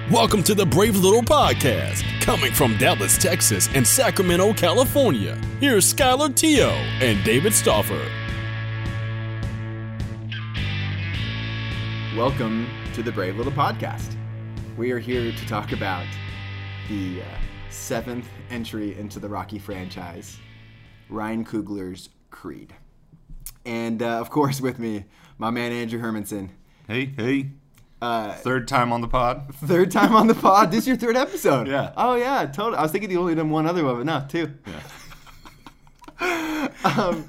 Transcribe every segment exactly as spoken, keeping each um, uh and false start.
Welcome to the Brave Little Podcast, coming from Dallas, Texas, and Sacramento, California. Here's Skylar Teo and David Stauffer. Welcome to the Brave Little Podcast. We are here to talk about the uh, seventh entry into the Rocky franchise, Ryan Coogler's Creed. And, uh, of course, with me, my man Andrew Hermanson. Hey, hey. Uh, third time on the pod. Third time on the pod. This is your third episode. Yeah. Oh, yeah, totally. I was thinking you only done one other one, but no, two. Yeah. um,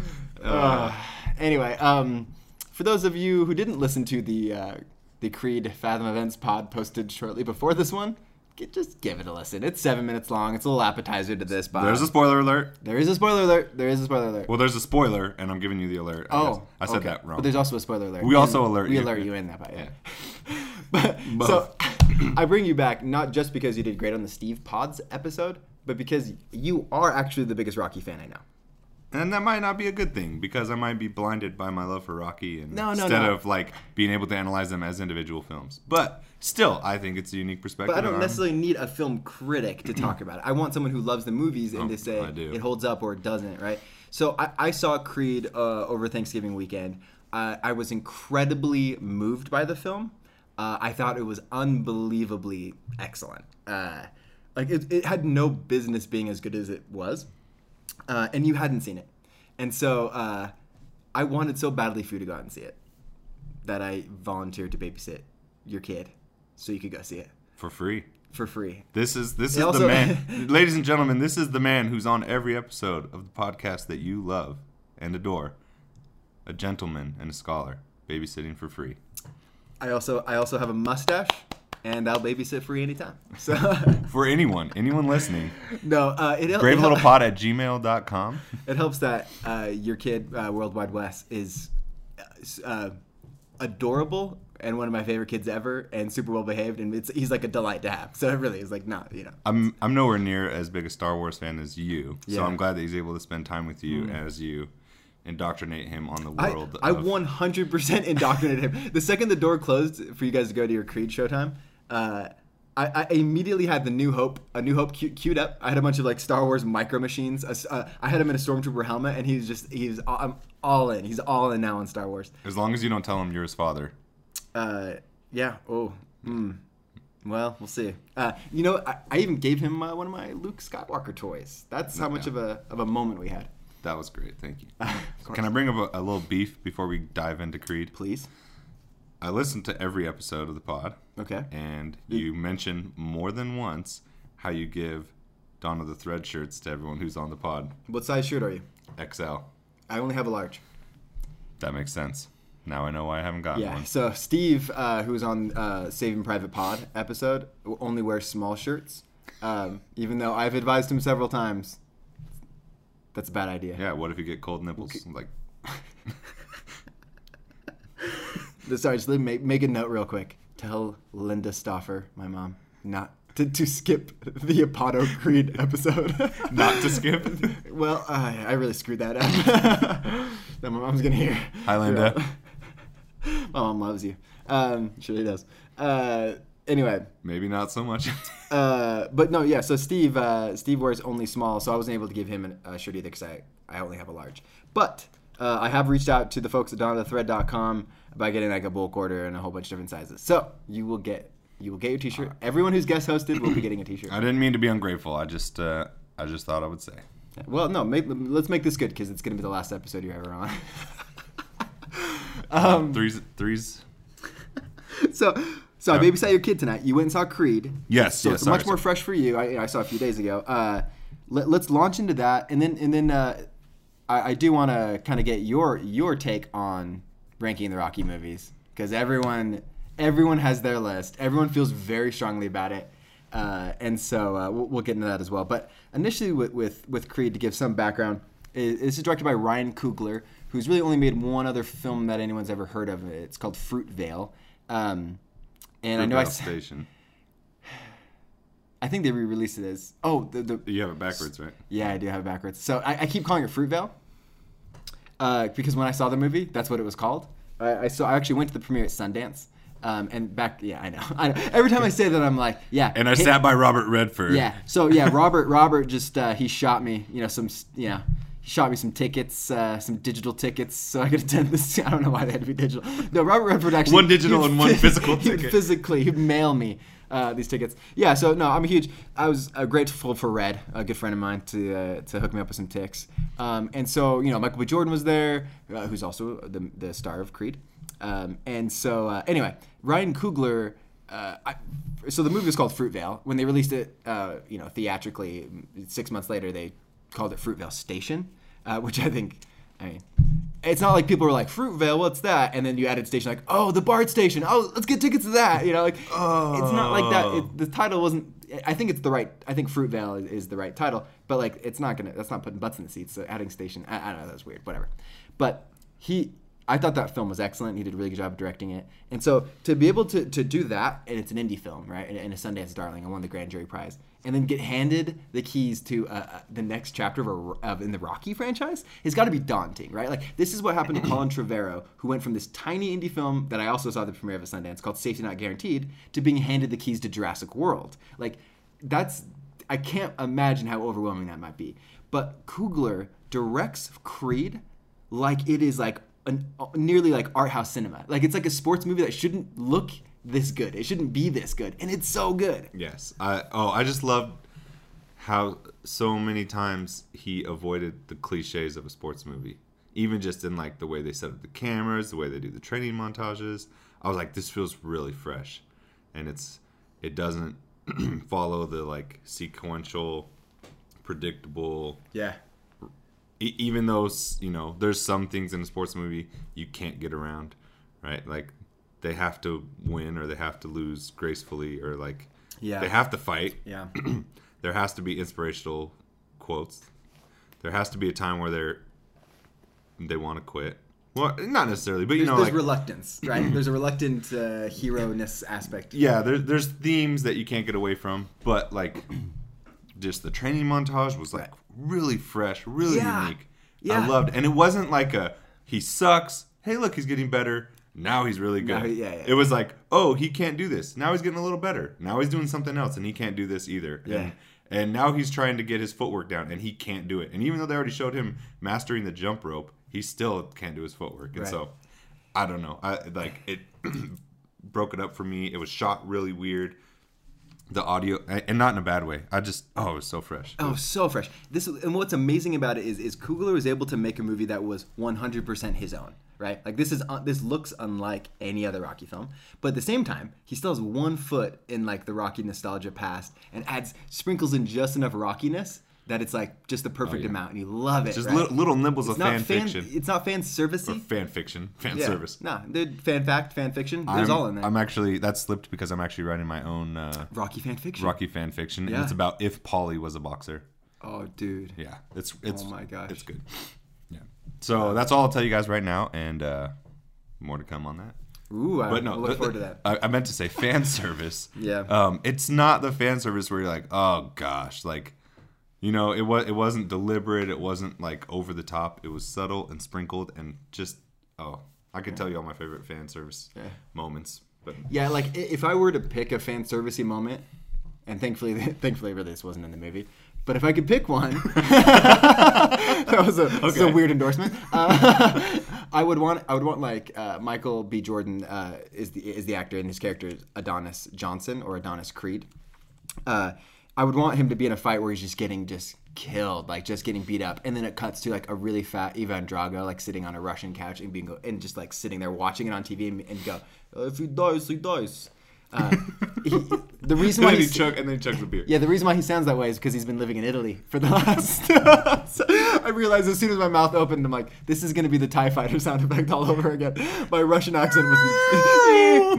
uh, anyway, um, for those of you who didn't listen to the uh, the Creed Fathom Events pod posted shortly before this one, get, just give it a listen. It's seven minutes long. It's a little appetizer to this. But There's a spoiler alert. There is a spoiler alert. There is a spoiler alert. Well, there's a spoiler, and I'm giving you the alert. I oh, guess. I said okay. that wrong. But there's also a spoiler alert. We also alert we you. We alert you in that part, yeah. yeah. but, Both. So I bring you back not just because you did great on the Steve Pods episode, but because you are actually the biggest Rocky fan I know. And that might not be a good thing, because I might be blinded by my love for Rocky and no, no, instead no. of like being able to analyze them as individual films. But still, I think it's a unique perspective. But I don't I'm, necessarily need a film critic to talk about it. I want someone who loves the movies and Oh, to say I do. it holds up or it doesn't, right? So I, I saw Creed uh, over Thanksgiving weekend. Uh, I was incredibly moved by the film. Uh, I thought it was unbelievably excellent. Uh, like it, it had no business being as good as it was, uh, and you hadn't seen it. And so uh, I wanted so badly for you to go out and see it that I volunteered to babysit your kid so you could go see it for free. For free. This is this It is also- the man, ladies and gentlemen. This is the man who's on every episode of the podcast that you love and adore. A gentleman and a scholar, babysitting for free. I also I also have a mustache, and I'll babysit free anytime. So For anyone, anyone listening, no, uh, it, it, brave little pod at gmail dot com. it helps that uh, your kid, uh, Worldwide Wes, is uh, adorable and one of my favorite kids ever, and super well behaved, and it's he's like a delight to have. So it really is like not you know. I'm I'm nowhere near as big a Star Wars fan as you, so Yeah. I'm glad that he's able to spend time with you as you indoctrinate him on the I, world. I of, one hundred percent indoctrinated him. The second the door closed for you guys to go to your Creed showtime, uh, I, I immediately had the New Hope, a New Hope queued, queued up. I had a bunch of like Star Wars micro machines. Uh, I had him in a Stormtrooper helmet, and he was just he's all, I'm all in. He's all in now on Star Wars. As long as you don't tell him you're his father. Uh, yeah. Oh. Hmm. Well, we'll see. Uh, you know, I, I even gave him uh, one of my Luke Skywalker toys. That's how much Yeah. of a of a moment we had. That was great, thank you. Of course. Can I bring up a, a little beef before we dive into Creed? Please. I listened to every episode of the pod, Okay. and you mentioned more than once how you give Dawn of the Thread shirts to everyone who's on the pod. What size shirt are you? X L. I only have a large. That makes sense. Now I know why I haven't gotten Yeah, one. so Steve, uh, who was on uh, Saving Private Pod episode, only wears small shirts, um, even though I've advised him several times. That's a bad idea. Yeah, what if you get cold nipples? Like, Sorry, just let me make, make a note real quick. Tell Linda Stauffer, my mom, not to, to skip the Apollo Creed episode. not to skip? Well, uh, I really screwed that up. That my mom's going to hear. Hi, Linda. My mom loves you. Um, sure she does. Uh, anyway. Maybe not so much. Uh, but no, yeah. So Steve, uh, Steve wears only small, so I wasn't able to give him an, a shirt either because I, I only have a large. But uh, I have reached out to the folks at dawn of the thread dot com about getting like a bulk order and a whole bunch of different sizes. So you will get you will get your T-shirt. Everyone who's guest hosted will be getting a T-shirt. I didn't mean to be ungrateful. I just, uh, I just thought I would say. Well, no, make, let's make this good because it's going to be the last episode you're ever on. um, threes, threes. so. So I babysat your kid tonight. You went and saw Creed. Yes, So yes. it's sorry, much more sorry. fresh for you. I, I saw a few days ago. Uh, let, let's launch into that, and then and then uh, I, I do want to kind of get your your take on ranking the Rocky movies because everyone everyone has their list. Everyone feels very strongly about it, uh, and so uh, we'll, we'll get into that as well. But initially, with with, with Creed, to give some background, it, this is directed by Ryan Coogler, who's really only made one other film that anyone's ever heard of. It's called Fruitvale. Um, And I know I, Fruitvale s- Station. I think they re-released it as oh the, the You have it backwards, right? yeah I do have it backwards. So I, I keep calling it Fruitvale uh, because when I saw the movie, that's what it was called. I, I saw I actually went to the premiere at Sundance, Um, and back, yeah, I know. I know. Every time I say that, I'm like, yeah. And I hey, sat by Robert Redford. Yeah. So yeah, Robert. Robert just uh, he shot me. You know, some. You know, he shot me some tickets, uh, some digital tickets, so I could attend this. I don't know why they had to be digital. No, Robert Redford actually. One digital and one physical he'd ticket. Physically, he'd mail me uh, these tickets. Yeah. So no, I'm a huge. I was uh, grateful for Red, a good friend of mine, to uh, to hook me up with some ticks. Um, and so you know, Michael B. Jordan was there, uh, who's also the the star of Creed. Um, and so, uh, anyway, Ryan Coogler, uh, I, so the movie was called Fruitvale. When they released it, uh, you know, theatrically, six months later, they called it Fruitvale Station, uh, which I think, I mean, it's not like people were like, Fruitvale, what's that? And then you added station, like, oh, the BART station. Oh, let's get tickets to that. You know, like, oh. It's not like that. It, the title wasn't, I think it's the right, I think Fruitvale is, is the right title, but like, it's not going to, that's not putting butts in the seats. So adding station, I, I don't know, that's weird, whatever. But he, I thought that film was excellent. He did a really good job of directing it. And so to be able to, to do that, and it's an indie film, right, and, and a Sundance Darling, and won the Grand Jury Prize, and then get handed the keys to uh, the next chapter of, a, of in the Rocky franchise, has got to be daunting, right? Like, this is what happened to Colin Trevorrow, who went from this tiny indie film that I also saw the premiere of at Sundance called Safety Not Guaranteed, to being handed the keys to Jurassic World. Like, that's, I can't imagine how overwhelming that might be. But Coogler directs Creed like it is like An, nearly like art house cinema. Like, it's like a sports movie that shouldn't look this good. It shouldn't be this good, and it's so good. Yes. I oh, I just loved how so many times he avoided the cliches of a sports movie. Even just in like the way they set up the cameras, the way they do the training montages. I was like, this feels really fresh, and it's it doesn't follow the like sequential, predictable. Yeah. Even though, you know, there's some things in a sports movie you can't get around, right? Like, they have to win or they have to lose gracefully, or like, yeah. they have to fight. Yeah. There has to be inspirational quotes. There has to be a time where they're they want to quit. Well, not necessarily, but you there's, know, there's like, reluctance, right? There's a reluctant uh, hero-ness aspect. Yeah, there, there's themes that you can't get away from, but like, just the training montage was like really fresh, really yeah. unique. Yeah. I loved it. And it wasn't like a, he sucks, hey look, he's getting better, now he's really good. No, yeah, yeah. It was like, oh, he can't do this, now he's getting a little better, now he's doing something else and he can't do this either. Yeah. And, and now he's trying to get his footwork down and he can't do it. And even though they already showed him mastering the jump rope, he still can't do his footwork. And right. so, I don't know. I like it broke it up for me. It was shot really weird. The audio, and not in a bad way. I just, oh, it was so fresh. Oh, so fresh. This and what's amazing about it is, is Coogler was able to make a movie that was one hundred percent his own, right? Like, this is uh, this looks unlike any other Rocky film, but at the same time, he still has one foot in like the Rocky nostalgia past, and adds sprinkles in just enough Rockiness that it's like just the perfect oh, yeah. amount, and you love it. Just right? little, little nibbles it's of fan, fan fiction. It's not fan servicey. Or fan fiction, fan yeah. service. Nah, dude, fan fact, fan fiction. There's I'm, all in there. I'm actually that slipped because I'm actually writing my own uh, Rocky fan fiction. Rocky fan fiction, Yeah. and it's about if Paulie was a boxer. Oh, dude. Yeah, it's it's. Oh my gosh. It's good. Yeah. So that's all I'll tell you guys right now, and uh, more to come on that. Ooh, I But no, we'll look forward to that. I, I meant to say fan service. Yeah. Um, it's not the fan service where you're like, oh gosh, like, you know, it was it wasn't deliberate. It wasn't like over the top. It was subtle and sprinkled and just oh, I could tell you all my favorite fan service Yeah. moments. But Yeah, like i- if I were to pick a fan servicey moment, and thankfully, thankfully, really, this wasn't in the movie. But if I could pick one, that was a, that's a Okay. weird endorsement. Uh, I would want, I would want like uh, Michael B. Jordan uh, is the is the actor, and his character is Adonis Johnson or Adonis Creed. Uh, I would want him to be in a fight where he's just getting just killed, like just getting beat up, and then it cuts to like a really fat Ivan Drago, like sitting on a Russian couch and being go, and just like sitting there watching it on T V and, and go, oh, if he dies, he dies. Uh, he, the reason and why then he he's, chug and then he chugs the beer. yeah, the reason why he sounds that way is because he's been living in Italy for the last. So I realized as soon as my mouth opened, I'm like, this is going to be the TIE Fighter sound effect all over again. My Russian accent was.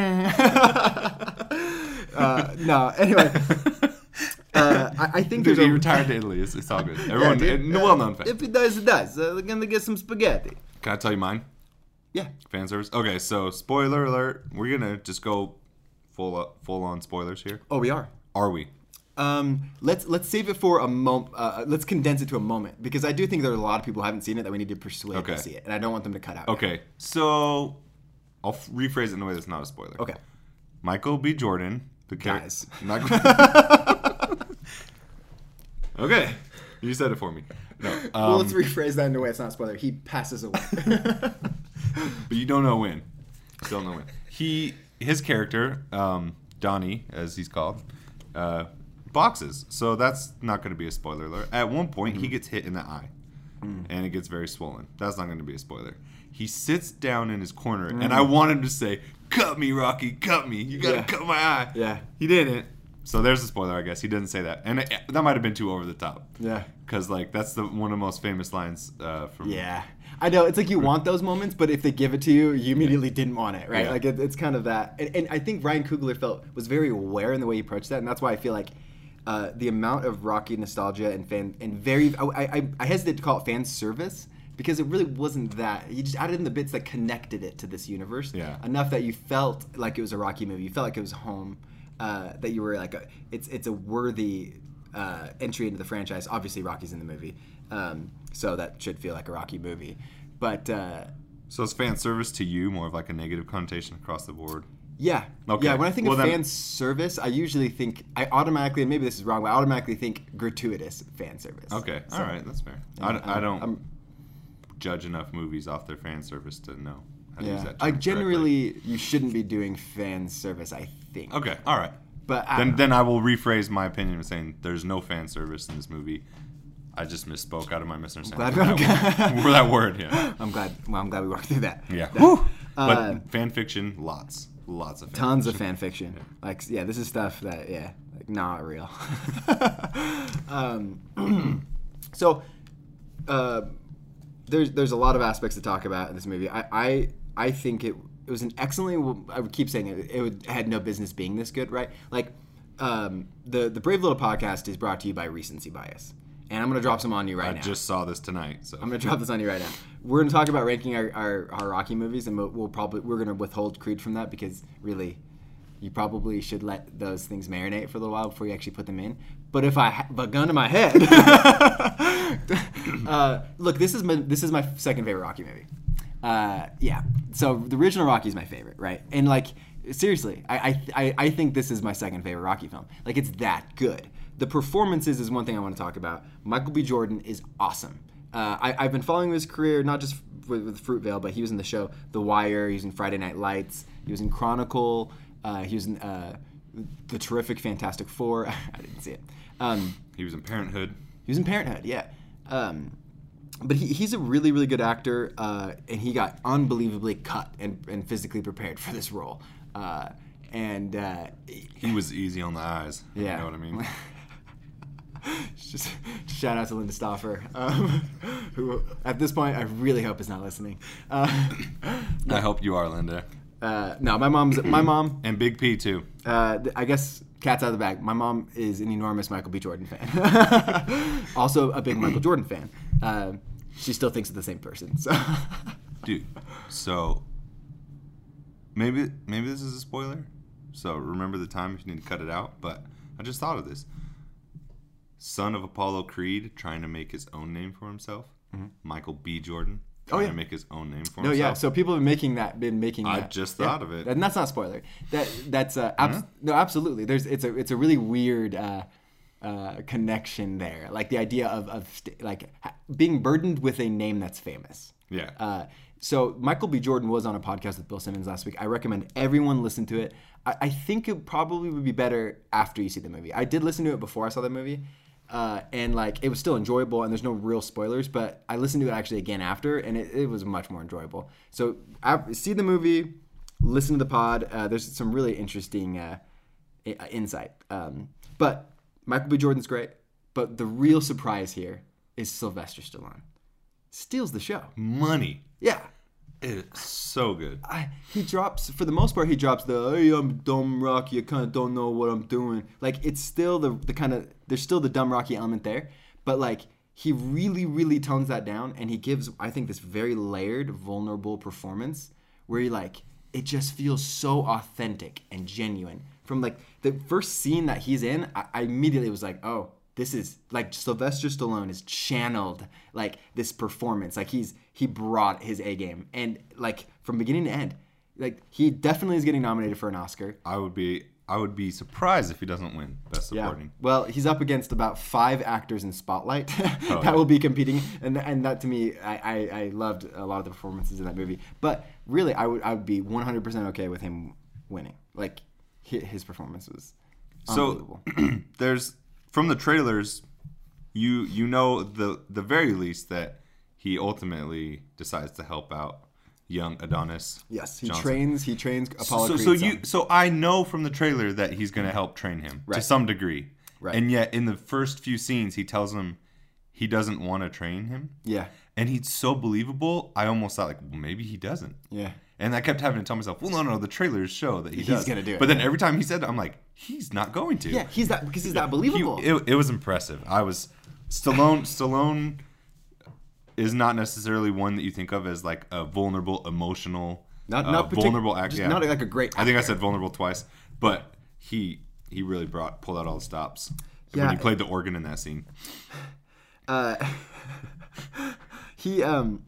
uh, no, anyway. Uh, I, I think Dude, there's he a retired to Italy. It's, it's all good. Everyone, yeah, it, dude, uh, well-known fact. If he does, he does. Uh, we're going to get some spaghetti. Can I tell you mine? Yeah. Fan service. Okay, so spoiler alert. We're gonna just go full up, full on spoilers here. Oh, we are. Are we? Um, let's let's save it for a moment. Uh, let's condense it to a moment because I do think there are a lot of people who haven't seen it that we need to persuade Okay. to see it, and I don't want them to cut out. Okay, so I'll f- rephrase it in a way that's not a spoiler. Okay. Michael B. Jordan, the character. Guys. Michael- okay. You said it for me. No. Um, well, let's rephrase that in a way it's not a spoiler. He passes away. but you don't know when. Still know when. He, his character, um, Donnie, as he's called, uh, boxes. So that's not going to be a spoiler alert. At one point, mm-hmm. he gets hit in the eye, mm. and it gets very swollen. That's not going to be a spoiler. He sits down in his corner, mm. and I want him to say, "Cut me, Rocky, cut me. You got to yeah. cut my eye." Yeah. He didn't. So there's a spoiler, I guess. He didn't say that. And it, that might have been too over the top. Yeah. Because, like, that's the one of the most famous lines uh, from... Yeah. I know. It's like you want those moments, but if they give it to you, you immediately didn't want it, right? Yeah. Like, it, it's kind of that. And, and I think Ryan Coogler felt was very aware in the way he approached that, and that's why I feel like uh, the amount of Rocky nostalgia and fan... and very... I, I, I hesitate to call it fan service, because it really wasn't that. He just added in the bits that connected it to this universe. Yeah. Enough that you felt like it was a Rocky movie. You felt like it was home. Uh, that you were like, a, it's it's a worthy uh, entry into the franchise. Obviously, Rocky's in the movie, um, so that should feel like a Rocky movie. But uh, so is fan service to you more of like a negative connotation across the board? Yeah, okay. Yeah. When I think well, of then, fan service, I usually think I automatically, and maybe this is wrong, but I automatically think gratuitous fan service. Okay, so, all right, that's fair. I, I don't I'm, judge enough movies off their fan service to know. Yeah, I generally correctly. You shouldn't be doing fan service, I think. Okay, all right. But I then, then I will rephrase my opinion of saying there's no fan service in this movie. I just misspoke out of my misunderstanding. Glad that, word, that word, yeah. I'm glad. Well, I'm glad we worked through that. Yeah. Woo! But uh, fan fiction, lots, lots of fan tons fiction. of fan fiction. Yeah. Like, yeah, this is stuff that, yeah, like not real. um, so, uh, there's there's a lot of aspects to talk about in this movie. I. I I think it it was an excellently. I would keep saying it. It would, had no business being this good, right? Like, um, the the Brave Little Podcast is brought to you by recency bias, and I'm gonna drop some on you right I now. I just saw this tonight, so I'm gonna drop this on you right now. We're gonna talk about ranking our, our, our Rocky movies, and we'll, we'll probably we're gonna withhold Creed from that because really, you probably should let those things marinate for a little while before you actually put them in. But if I but gun to my head, uh, look, this is my this is my second favorite Rocky movie. Uh, yeah. So the original Rocky is my favorite, right? And like, seriously, I, I I think this is my second favorite Rocky film. Like, it's that good. The performances is one thing I want to talk about. Michael B. Jordan is awesome. Uh, I, I've been following his career, not just with, with Fruitvale, but he was in the show The Wire. He was in Friday Night Lights. He was in Chronicle. Uh, he was in uh, the terrific Fantastic Four. I didn't see it. Um, he was in Parenthood. He was in Parenthood, yeah. Um, But he, he's a really, really good actor, uh, and he got unbelievably cut and, and physically prepared for this role. Uh, and uh, he was easy on the eyes. Yeah. You know what I mean? Just shout out to Linda Stauffer, um, who at this point I really hope is not listening. Uh, I hope you are, Linda. Uh, no, my mom's my mom and Big P too. Uh, I guess cat's out of the bag. My mom is an enormous Michael B. Jordan fan. Also a big Michael Jordan fan. Uh, she still thinks of the same person. So, dude. So maybe maybe this is a spoiler. So remember the time if you need to cut it out. But I just thought of this. Son of Apollo Creed trying to make his own name for himself. Mm-hmm. Michael B. Jordan. Trying oh, yeah. to make his own name for no, himself. No, yeah. So people have been making that. Been making. I that. just yeah. thought of it, and that's not a spoiler. That that's uh, abs- yeah. no, absolutely. There's it's a it's a really weird uh, uh, connection there. Like the idea of of st- like being burdened with a name that's famous. Yeah. Uh, so Michael B. Jordan was on a podcast with Bill Simmons last week. I recommend everyone listen to it. I, I think it probably would be better after you see the movie. I did listen to it before I saw the movie. Uh, and like it was still enjoyable, and there's no real spoilers. But I listened to it actually again after, and it, it was much more enjoyable. So I, see the movie, listen to the pod. Uh, there's some really interesting uh, insight. Um, but Michael B. Jordan's great. But the real surprise here is Sylvester Stallone steals the show. Money. Yeah. It's so good. I, he drops, for the most part, he drops the, hey, I'm dumb Rocky, I kind of don't know what I'm doing. Like, it's still the, the kind of, there's still the dumb Rocky element there. But, like, he really, really tones that down. And he gives, I think, this very layered, vulnerable performance where he, like, it just feels so authentic and genuine. From, like, the first scene that he's in, I, I immediately was like, oh, this is, like, Sylvester Stallone is channeled, like, this performance. Like, he's, he brought his A game. And, like, from beginning to end, like he definitely is getting nominated for an Oscar. I would be I would be surprised if he doesn't win Best Supporting. Yeah. Well, he's up against about five actors in Spotlight Oh, that yeah. will be competing, and and that to me, I, I, I loved a lot of the performances in that movie. But really, I would I would be one hundred percent okay with him winning. Like hi- his performance was unbelievable. So there's from the trailers, you you know the the very least that he ultimately decides to help out young Adonis. Yes, he Johnson. trains. He trains Apollo So, Creed's so you son. so I know from the trailer that he's going to help train him to Right. some degree. Right. And yet in the first few scenes he tells him he doesn't want to train him. Yeah, And he's so believable. I almost thought like, well, maybe he doesn't. yeah. And I kept having to tell myself, well, no, no, the trailers show that he He's does. gonna do it. But then every time he said it, I'm like, he's not going to. Yeah, he's that because he's that He- believable. it, it was impressive. I was Stallone. Stallone is not necessarily one that you think of as like a vulnerable, emotional, Not- uh, not partic- vulnerable actor. just not like a great I think I actor. said vulnerable twice, but he he really brought pulled out all the stops Yeah. when he played the organ in that scene. uh, he um.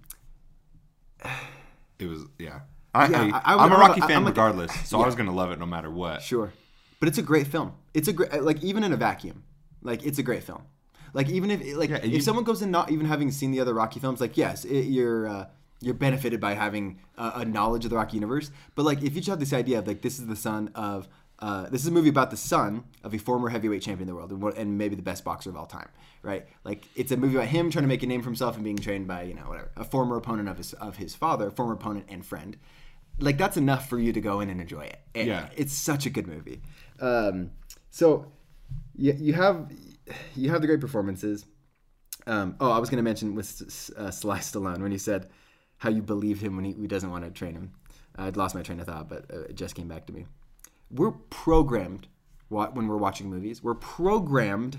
It was yeah. I, Yeah, I, I- I I'm a would- Rocky I'm fan a- regardless, so I yeah. was gonna love it no matter what. Sure, but it's a great film. It's a great like even in a vacuum, like it's a great film. Like even if like Yeah, if you- someone goes in not even having seen the other Rocky films, like yes, it, you're uh, you're benefited by having a, a knowledge of the Rocky universe. But like if you just have this idea of like this is the son of uh, this is a movie about the son of a former heavyweight champion in the world and, what- and maybe the best boxer of all time, right? Like it's a movie about him trying to make a name for himself and being trained by you know whatever a former opponent of his of his father, former opponent and friend. Like that's enough for you to go in and enjoy it. And Yeah. it's such a good movie. Um, so you, you have you have the great performances. Um, oh, I was going to mention with uh, Sly Stallone when he said how you believe him when he, he doesn't want to train him. I'd lost my train of thought, but uh, it just came back to me. We're programmed wa- when we're watching movies. We're programmed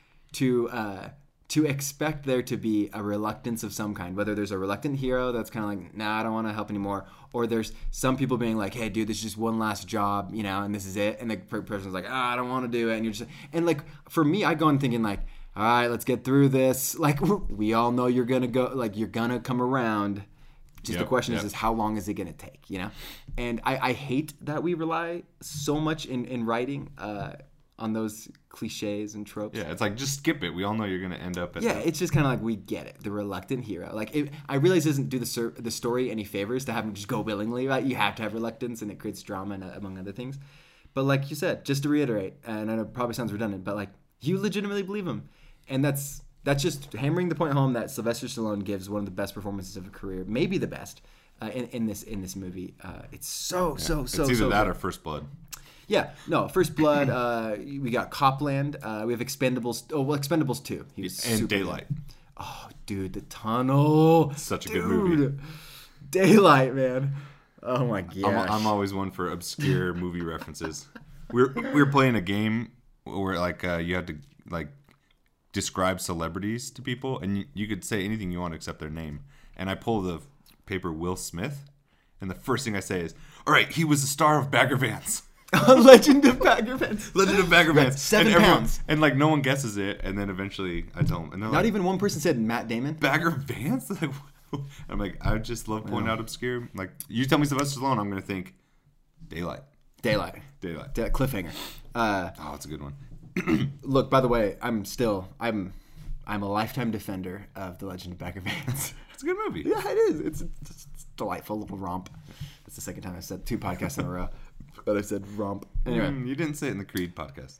to uh, to expect there to be a reluctance of some kind. Whether there's a reluctant hero that's kind of like, nah, I don't want to help anymore, or there's some people being like, hey, dude, this is just one last job, you know, and this is it. And the per- person's like, ah, I don't want to do it, and you're just and like for me, I go in thinking like, all right, let's get through this. Like we all know you're gonna go, like you're gonna come around. Just Yep, the question yep. is, is how long is it going to take, you know? And I, I hate that we rely so much in, in writing uh, on those cliches and tropes. Yeah, it's like just skip it. We all know you're gonna end up at Yeah, the, it's just kind of like we get it, the reluctant hero. Like it, I realize it doesn't do the ser- the story any favors to have him just go willingly. Right? You have to have reluctance, and it creates drama, and, uh, among other things. But like you said, just to reiterate, and I know it probably sounds redundant, but like you legitimately believe him, and that's that's just hammering the point home that Sylvester Stallone gives one of the best performances of a career, maybe the best uh, in, in this in this movie. Uh, it's so so so. it's either so that good. or First Blood. Yeah, no, First Blood. Uh, we got Copland. Uh, we have Expendables. Oh, well, Expendables two. He was And super Daylight. good. Oh, dude, the tunnel. Such a good Dude. movie. Daylight, man. Oh my gosh. I'm, I'm always one for obscure movie references. We were we were playing a game where like uh, you had to like describe celebrities to people, and you, you could say anything you want except their name. And I pull the paper Will Smith, and the first thing I say is, "All right, he was the star of Bagger Vance." Legend of Bagger Vance. Legend of Bagger Vance. Seven and everyone- pounds. And like no one guesses it, and then eventually I tell them. And they're Not like, even one person said Matt Damon. Bagger Vance? Like, I'm like, I just love pointing out obscure. Like, you tell me Sylvester Stallone, I'm going to think Daylight. Daylight. Daylight. Da- cliffhanger. Uh, Oh, it's a good one. look, by the way, I'm still I'm I'm a lifetime defender of The Legend of Bagger Vance. It's a good movie. Yeah, it is. It's, it's, it's a delightful little romp. That's the second time I've said two podcasts in a row that I said romp. Anyway, Mm, you didn't say it in the Creed podcast.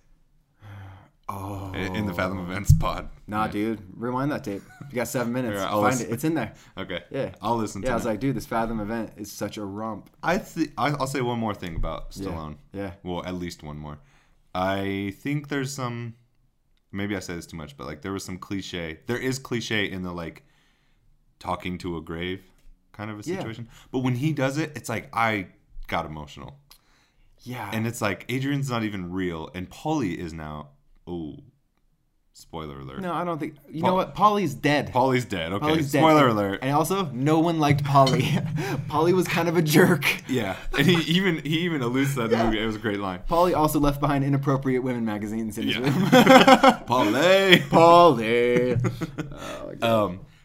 oh In in the Fathom Events pod. nah, Yeah. dude, rewind that tape. You got seven minutes. Yeah, I'll Find listen. it. It's in there. Okay. Yeah, I'll listen to Yeah, I it. was like, dude, this Fathom event is such a romp. I th- I- I'll say one more thing about Stallone. Yeah. Well, at least one more. I think there's some. Maybe I say this too much, but like there was some cliche. There is cliche in the like talking to a grave kind of a Yeah. situation. But when he does it, it's like I got emotional. Yeah, And it's like Adrian's not even real, and Paulie is now. Oh, spoiler alert. no, I don't think. You Paul- know what? Paulie's dead. Paulie's dead. Okay, Paulie's dead. spoiler alert. And also, no one liked Paulie. Paulie was kind of a jerk. Yeah, and he even he even alludes to that in the movie. It was a great line. Paulie also left behind inappropriate women magazines in his Yeah. room. Paulie. Paulie. Oh, my God. Um,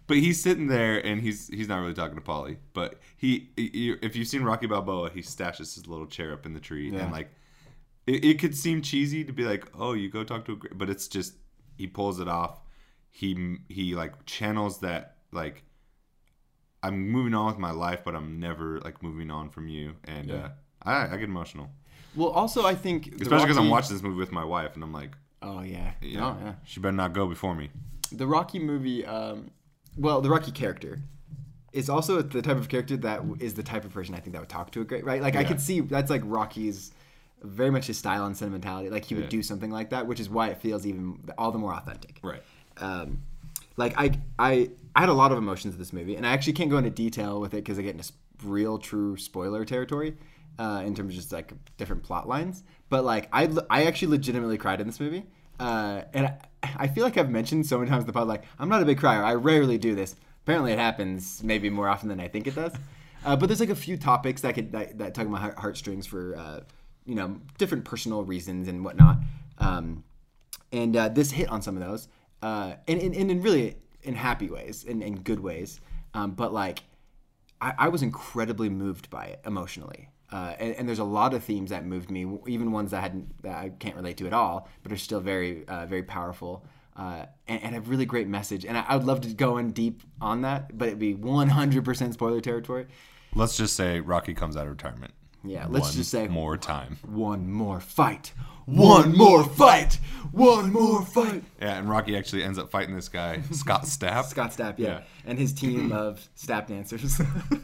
But he's sitting there, and he's he's not really talking to Polly. But he, he if you've seen Rocky Balboa, he stashes his little chair up in the tree, Yeah. and like, it, it could seem cheesy to be like, oh, you go talk to a, but it's just he pulls it off. He he like channels that like, I'm moving on with my life, but I'm never like moving on from you, and Yeah. uh, I I get emotional, Well, also I think especially because I'm Rocky- watching this movie with my wife, and I'm like, Oh yeah, yeah, Oh, yeah. she better not go before me. The Rocky movie, um, well, the Rocky character is also the type of character that is the type of person I think that would talk to a great, right? Like I Yeah. could see that's like Rocky's very much his style and sentimentality. Like he would Yeah. do something like that, which is why it feels even all the more authentic. Right. Um, like I, I, I had a lot of emotions in this movie, and I actually can't go into detail with it because I get into real, true spoiler territory uh, in terms of just like different plot lines. But like I, I actually legitimately cried in this movie, uh, and I, I feel like I've mentioned so many times in the pod, like I'm not a big crier. I rarely do this. Apparently, it happens maybe more often than I think it does. Uh, but there's like a few topics that could that, that tug my heart, heartstrings for uh, you know different personal reasons and whatnot. Um, and uh, this hit on some of those, uh, and, and, and in really in happy ways, in, in good ways. Um, but like, I, I was incredibly moved by it emotionally. Uh, and, and there's a lot of themes that moved me, even ones that I hadn't that I can't relate to at all, but are still very uh, very powerful. Uh, and, and a really great message. And I, I would love to go in deep on that, but it'd be one hundred percent spoiler territory. Let's just say Rocky comes out of retirement. Yeah, let's One just say more time. one more fight, one more fight, one more fight. Yeah, and Rocky actually ends up fighting this guy, Scott Stapp. Scott Stapp, yeah, Yeah. and his team of Stapp dancers.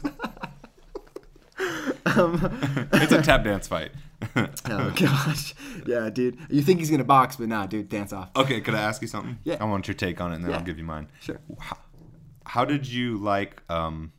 It's a tap dance fight. Oh gosh, yeah, dude. You think he's gonna box, but nah, dude, dance off. Okay, could I ask you something? Yeah. I want your take on it, and then Yeah. I'll give you mine. Sure. How, how did you like? Um,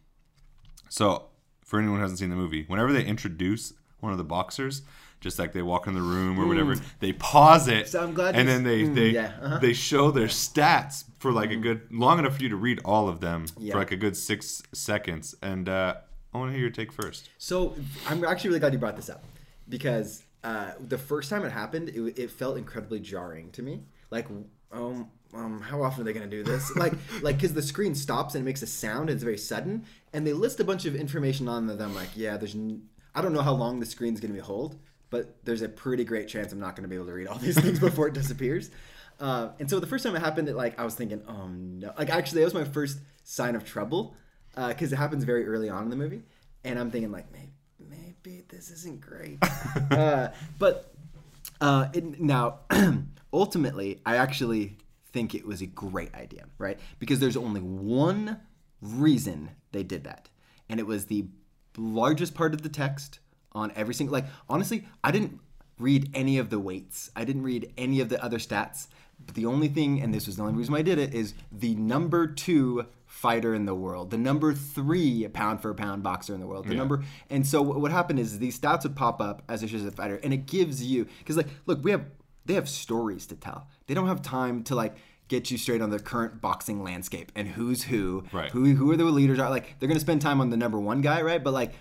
so, for anyone who hasn't seen the movie, whenever they introduce one of the boxers, just like they walk in the room or whatever, they pause it, So I'm glad and you- then they mm, they yeah, uh-huh. they show their stats for like a good long enough for you to read all of them Yeah. for like a good six seconds. And uh, I want to hear your take first. So I'm actually really glad you brought this up because uh, the first time it happened, it, it felt incredibly jarring to me. Like, um, um, how often are they going to do this? like, like because the screen stops and it makes a sound and it's very sudden, and they list a bunch of information on that. I'm like, yeah, there's, n- I don't know how long the screen's going to be hold, but there's a pretty great chance I'm not going to be able to read all these things before it disappears. Uh, and so the first time it happened, it, like I was thinking, oh no, like actually that was my first sign of trouble because it happens very early on in the movie, and I'm thinking like maybe maybe this isn't great. uh, but uh, it, now ultimately, I actually think it was a great idea, right? Because there's only one reason they did that, and it was the largest part of the text on every single. Like honestly, I didn't read any of the weights. I didn't read any of the other stats. But the only thing, and this was the only reason why I did it, is the number two fighter in the world, the number three pound for pound boxer in the world, the Yeah. number. And so what happened is these stats would pop up as if she's a fighter, and it gives you because like look, we have they have stories to tell. They don't have time to like get you straight on the current boxing landscape and who's who, Right. who who are the leaders are. Like they're gonna spend time on the number one guy, right? But like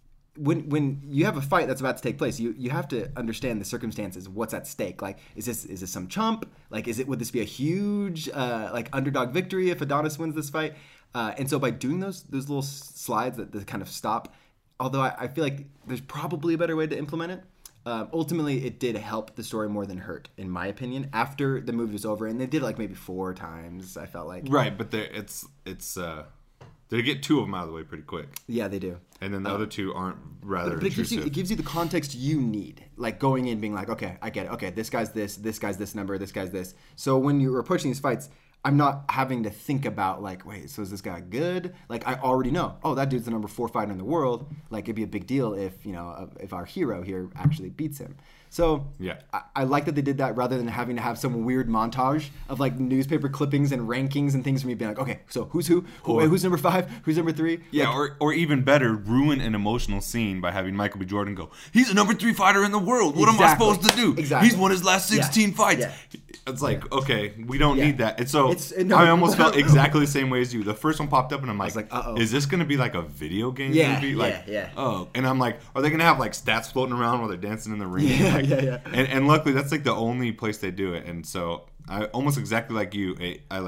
when when you have a fight that's about to take place, you, you have to understand the circumstances. What's at stake? Like, is this is this some chump? Like, is it would this be a huge uh, like underdog victory if Adonis wins this fight? Uh, and so by doing those those little s- slides that, that kind of stop, although I, I feel like there's probably a better way to implement it. Uh, ultimately, it did help the story more than hurt, in my opinion. After the movie was over, and they did it like maybe four times, I felt like. Right, but there- it's it's uh, they get two of them out of the way pretty quick, Yeah, they do. and then the other two aren't rather But it gives you intrusive. it gives you the context you need, like going in being like, okay, I get it. Okay, this guy's this, this guy's this number, this guy's this. So when you're approaching these fights, I'm not having to think about like, wait, so is this guy good? Like I already know. Oh, that dude's the number four fighter in the world. Like it'd be a big deal if you know uh, if our hero here actually beats him. So Yeah. I, I like that they did that rather than having to have some weird montage of like newspaper clippings and rankings and things for me being like, okay, so who's who? Who Or- who's number five? Who's number three? Yeah, Like, or, or even better, ruin an emotional scene by having Michael B. Jordan go, he's the number three fighter in the world. What Exactly. am I supposed to do? Exactly. He's won his last Yeah. sixteen fights. Yeah. It's like, okay, we don't Yeah. need that. And so It's- no. I almost felt exactly the same way as you. The first one popped up and I'm like, was like, uh-oh. is this going to be like a video game Yeah, movie? Like, yeah, yeah. Oh, and I'm like, are they going to have like stats floating around while they're dancing in the ring? Yeah, Like- yeah, yeah. And, and luckily, that's like the only place they do it. And so I almost exactly like you, I, I like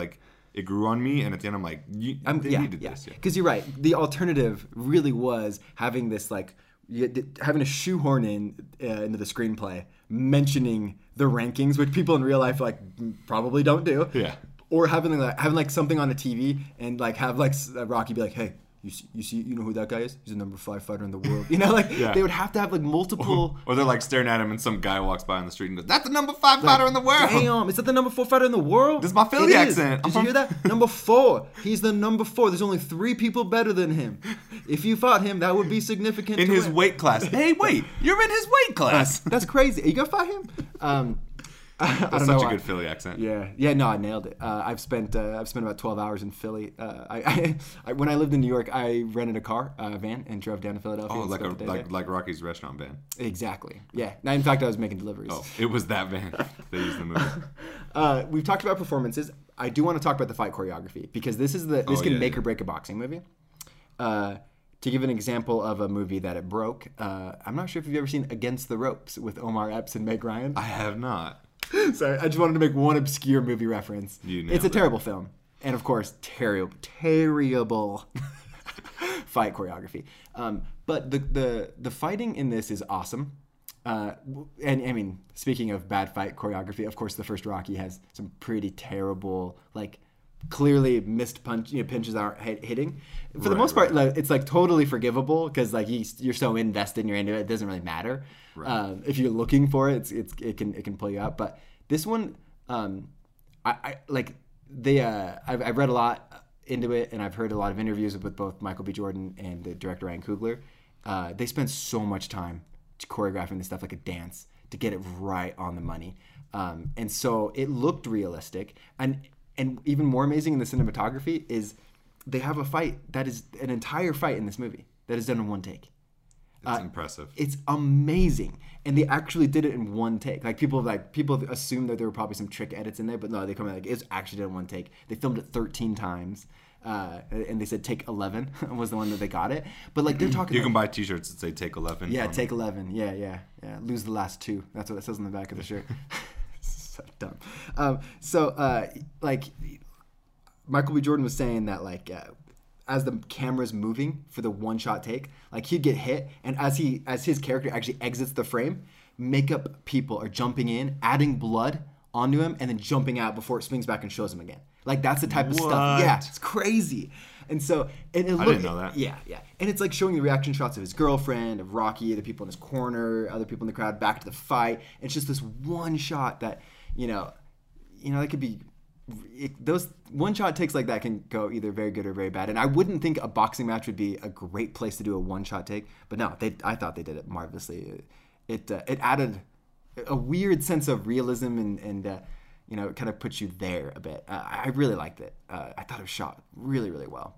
it grew on me, and at the end I'm like, you, I'm, they yeah, needed yeah. this. Yeah. Because you're right. The alternative really was having this like you, having a shoehorn in uh, into the screenplay mentioning the rankings, which people in real life like probably don't do. Yeah. Or having like having like something on the T V and like have like Rocky be like, hey. You see, you see, you know who that guy is? He's the number five fighter in the world. You know, like Yeah. they would have to have like multiple. Or they're like staring at him, and some guy walks by on the street and goes, "That's the number five fighter in the world." Damn, is that the number four fighter in the world? This is my Philly It is. accent. I'm Did you from- hear that? Number four. He's the number four. There's only three people better than him. If you fought him, that would be significant. In to his win. weight class. Hey, wait, you're in his weight class. That's crazy. Are you gonna fight him? Um, I, I That's don't such know a why. good Philly accent. Yeah, yeah, no, I nailed it. Uh, I've spent uh, I've spent about twelve hours in Philly. Uh, I, I, I when I lived in New York, I rented a car, a van, and drove down to Philadelphia. Oh, and like a spent the day like there. like Rocky's restaurant van. Exactly. Yeah. Now, in fact, I was making deliveries. Oh, it was that van they used in the movie. Uh, we've talked about performances. I do want to talk about the fight choreography because this is the this Oh, can yeah, make yeah. or break a boxing movie. Uh, to give an example of a movie that it broke, uh, I'm not sure if you've ever seen Against the Ropes with Omar Epps and Meg Ryan. I have not. Sorry, I just wanted to make one obscure movie reference. You nailed it's a it. terrible film, and of course, terrible, terrible fight choreography. Um, but the the the fighting in this is awesome. Uh, and I mean, speaking of bad fight choreography, of course, the first Rocky has some pretty terrible, like clearly missed punch, you know, pinches aren't hit, hitting. For the Right, most part, right. like, it's like totally forgivable because like you, you're so invested and you're into it, it doesn't really matter. Right. Um, if you're looking for it, it's, it's it can it can pull you out. But this one, um, I, I like they. Uh, I've, I've read a lot into it, and I've heard a lot of interviews with both Michael B. Jordan and the director Ryan Coogler. Uh, they spend so much time choreographing this stuff like a dance to get it right on the money, um, and so it looked realistic. And and even more amazing in the cinematography is they have a fight that is an entire fight in this movie that is done in one take. It's Uh, impressive. It's amazing, and they actually did it in one take. Like people, like people assume that there were probably some trick edits in there, but no, they come in like it's actually done in one take. They filmed it thirteen times, uh, and they said take eleven was the one that they got it. But like they're talking, You like, can buy T-shirts that say "Take eleven." yeah, on take eleven, yeah, yeah, yeah. Lose the last two. That's what it says on the back of the shirt. So dumb. Um, so uh, like Michael B. Jordan was saying that like. Uh, as the camera's moving for the one shot take, like he'd get hit, and as he as his character actually exits the frame, makeup people are jumping in, adding blood onto him, and then jumping out before it swings back and shows him again. Like that's the type of stuff. What? Yeah, it's crazy. And so and it I look- didn't know that. Yeah, yeah. And it's like showing the reaction shots of his girlfriend, of Rocky, the people in his corner, other people in the crowd, back to the fight. It's just this one shot that, you know, you know, that could be it, those one shot takes like that can go either very good or very bad. And I wouldn't think a boxing match would be a great place to do a one shot take, but no, they I thought they did it marvelously. It uh, it added a weird sense of realism and and uh, you know, it kind of puts you there a bit. Uh, I really liked it. Uh, I thought it was shot really really well.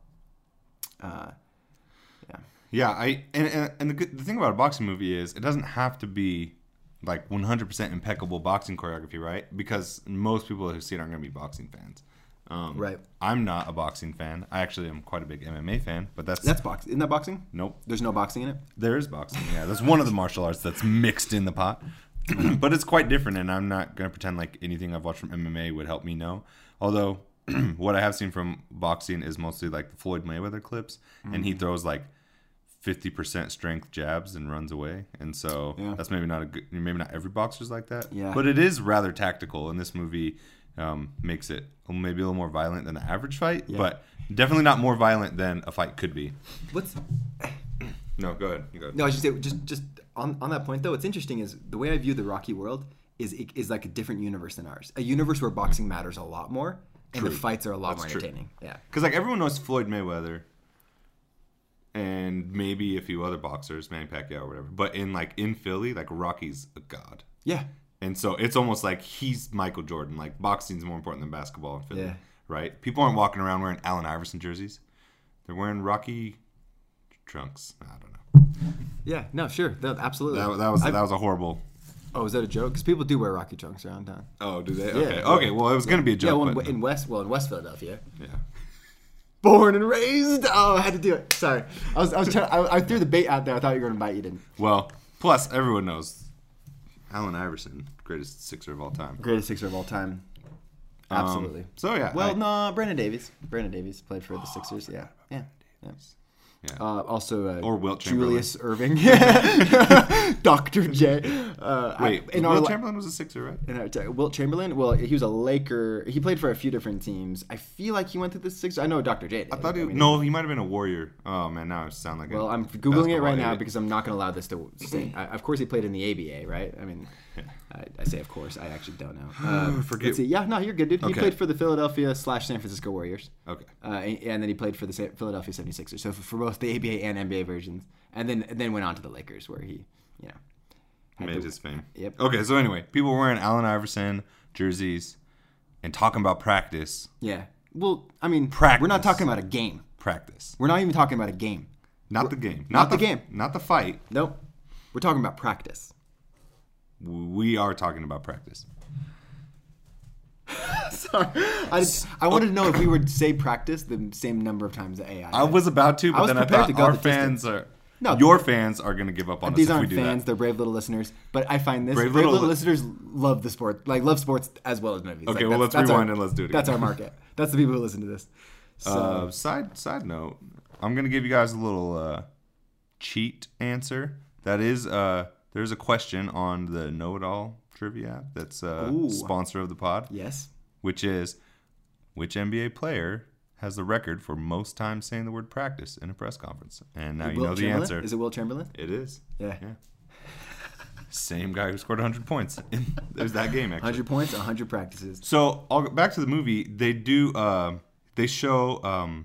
Uh, yeah. Yeah, I and and, and the, good, the thing about a boxing movie is it doesn't have to be like one hundred percent impeccable boxing choreography, right? Because most people who see it aren't going to be boxing fans. Um, Right. I'm not a boxing fan. I actually am quite a big M M A fan, but that's That's boxing. Isn't that boxing? nope. There's no boxing in it. There is boxing. Yeah, that's one of the martial arts that's mixed in the pot, but it's quite different. And I'm not going to pretend like anything I've watched from M M A would help me know. Although what I have seen from boxing is mostly like the Floyd Mayweather clips, mm-hmm. and he throws like fifty percent strength jabs and runs away, and so Yeah. that's maybe not a good, maybe not every boxer's like that. Yeah. But it is rather tactical, and this movie um, makes it maybe a little more violent than the average fight, Yeah. but definitely not more violent than a fight could be. What's No, go ahead. You go ahead. no? I was just say, just just on, on that point though. What's interesting is the way I view the Rocky world is is like a different universe than ours. A universe where boxing matters a lot more, and the True. fights are a lot That's more true. entertaining. Yeah. Because like everyone knows Floyd Mayweather, and maybe a few other boxers, Manny Pacquiao or whatever. But in like in Philly, like Rocky's a god, Yeah. and so it's almost like he's Michael Jordan. Like boxing's more important than basketball in Philly, Yeah. right? People aren't walking around wearing Allen Iverson jerseys; they're wearing Rocky trunks. I don't know. Yeah. No. Sure. No, absolutely. That, that was I- that was a horrible. Oh, is that a joke? Because people do wear Rocky trunks around town. Oh, do they? Yeah. Okay. Okay. Well, it was gonna be a joke. Yeah. Well, but, in West, well, in West Philadelphia. yeah. Born and raised. Oh, I had to do it. Sorry. I was I was trying. I, I threw the bait out there. I thought you were gonna bite. You didn't. Well, plus everyone knows Allen Iverson, greatest sixer of all time. Greatest sixer of all time. Um, Absolutely. so yeah. Well, I, no, Brandon Davies. Brandon Davies played for the Sixers. Yeah, yeah. yeah. Yeah. Uh, also, uh, Or Wilt Chamberlain. Julius Irving, Doctor J. Uh, Wait, I, in Wilt our, Chamberlain was a Sixer, right? in our, Wilt Chamberlain. Well, he was a Laker. He played for a few different teams. I feel like he went to the Sixers. I know Doctor J did. I thought he. I mean, no, he might have been a Warrior. Oh man, now I sound like. Well, a I'm googling it right basketball now idiot. because I'm not going to allow this to stay. I, of course, he played in the A B A, right? I mean, Yeah. I, I say of course. I actually don't know. Um, Forget- let's see. Yeah, no, you're good, dude. He Okay. played for the Philadelphia slash San Francisco Warriors. Okay. Uh, and, and then he played for the Sa- Philadelphia seventy-sixers. So for, for both the A B A and N B A versions, and then and then went on to the Lakers, where he, you know, had Made to- his fame. Yep. Okay, so anyway, people were wearing Allen Iverson jerseys and talking about practice. Yeah. Well, I mean, Practice. we're not talking about a game. Practice. We're not even talking about a game. Not the game. Not the game. Not the fight. Nope. We're talking about practice. We are talking about practice. Sorry. I, just, I wanted to know if we would say practice the same number of times that A I. I was about to, but I was then I prepared thought to go our the fans distance. are. No. Your fans are going to give up on These us if aren't we do fans; that. they're brave little listeners. But I find this Brave brave, little little, li- listeners love the sport, like love sports as well as movies. Okay, Like, well, that's- let's that's rewind our- and let's do it That's again. our market. That's the people who listen to this. So Uh, side side note, I'm gonna give you guys a little uh, cheat answer. That is, uh, there's a question on the Know It All trivia app that's uh, Ooh. sponsor of the pod, yes, which is which N B A player has the record for most times saying the word practice in a press conference? And now you Wilt know the Chamberlain? answer. Is it Will Chamberlain? It is. Yeah, Yeah. Same guy who scored one hundred points. There's that game actually. one hundred points, one hundred practices. So I'll go back to the movie. They do. Uh, they show um,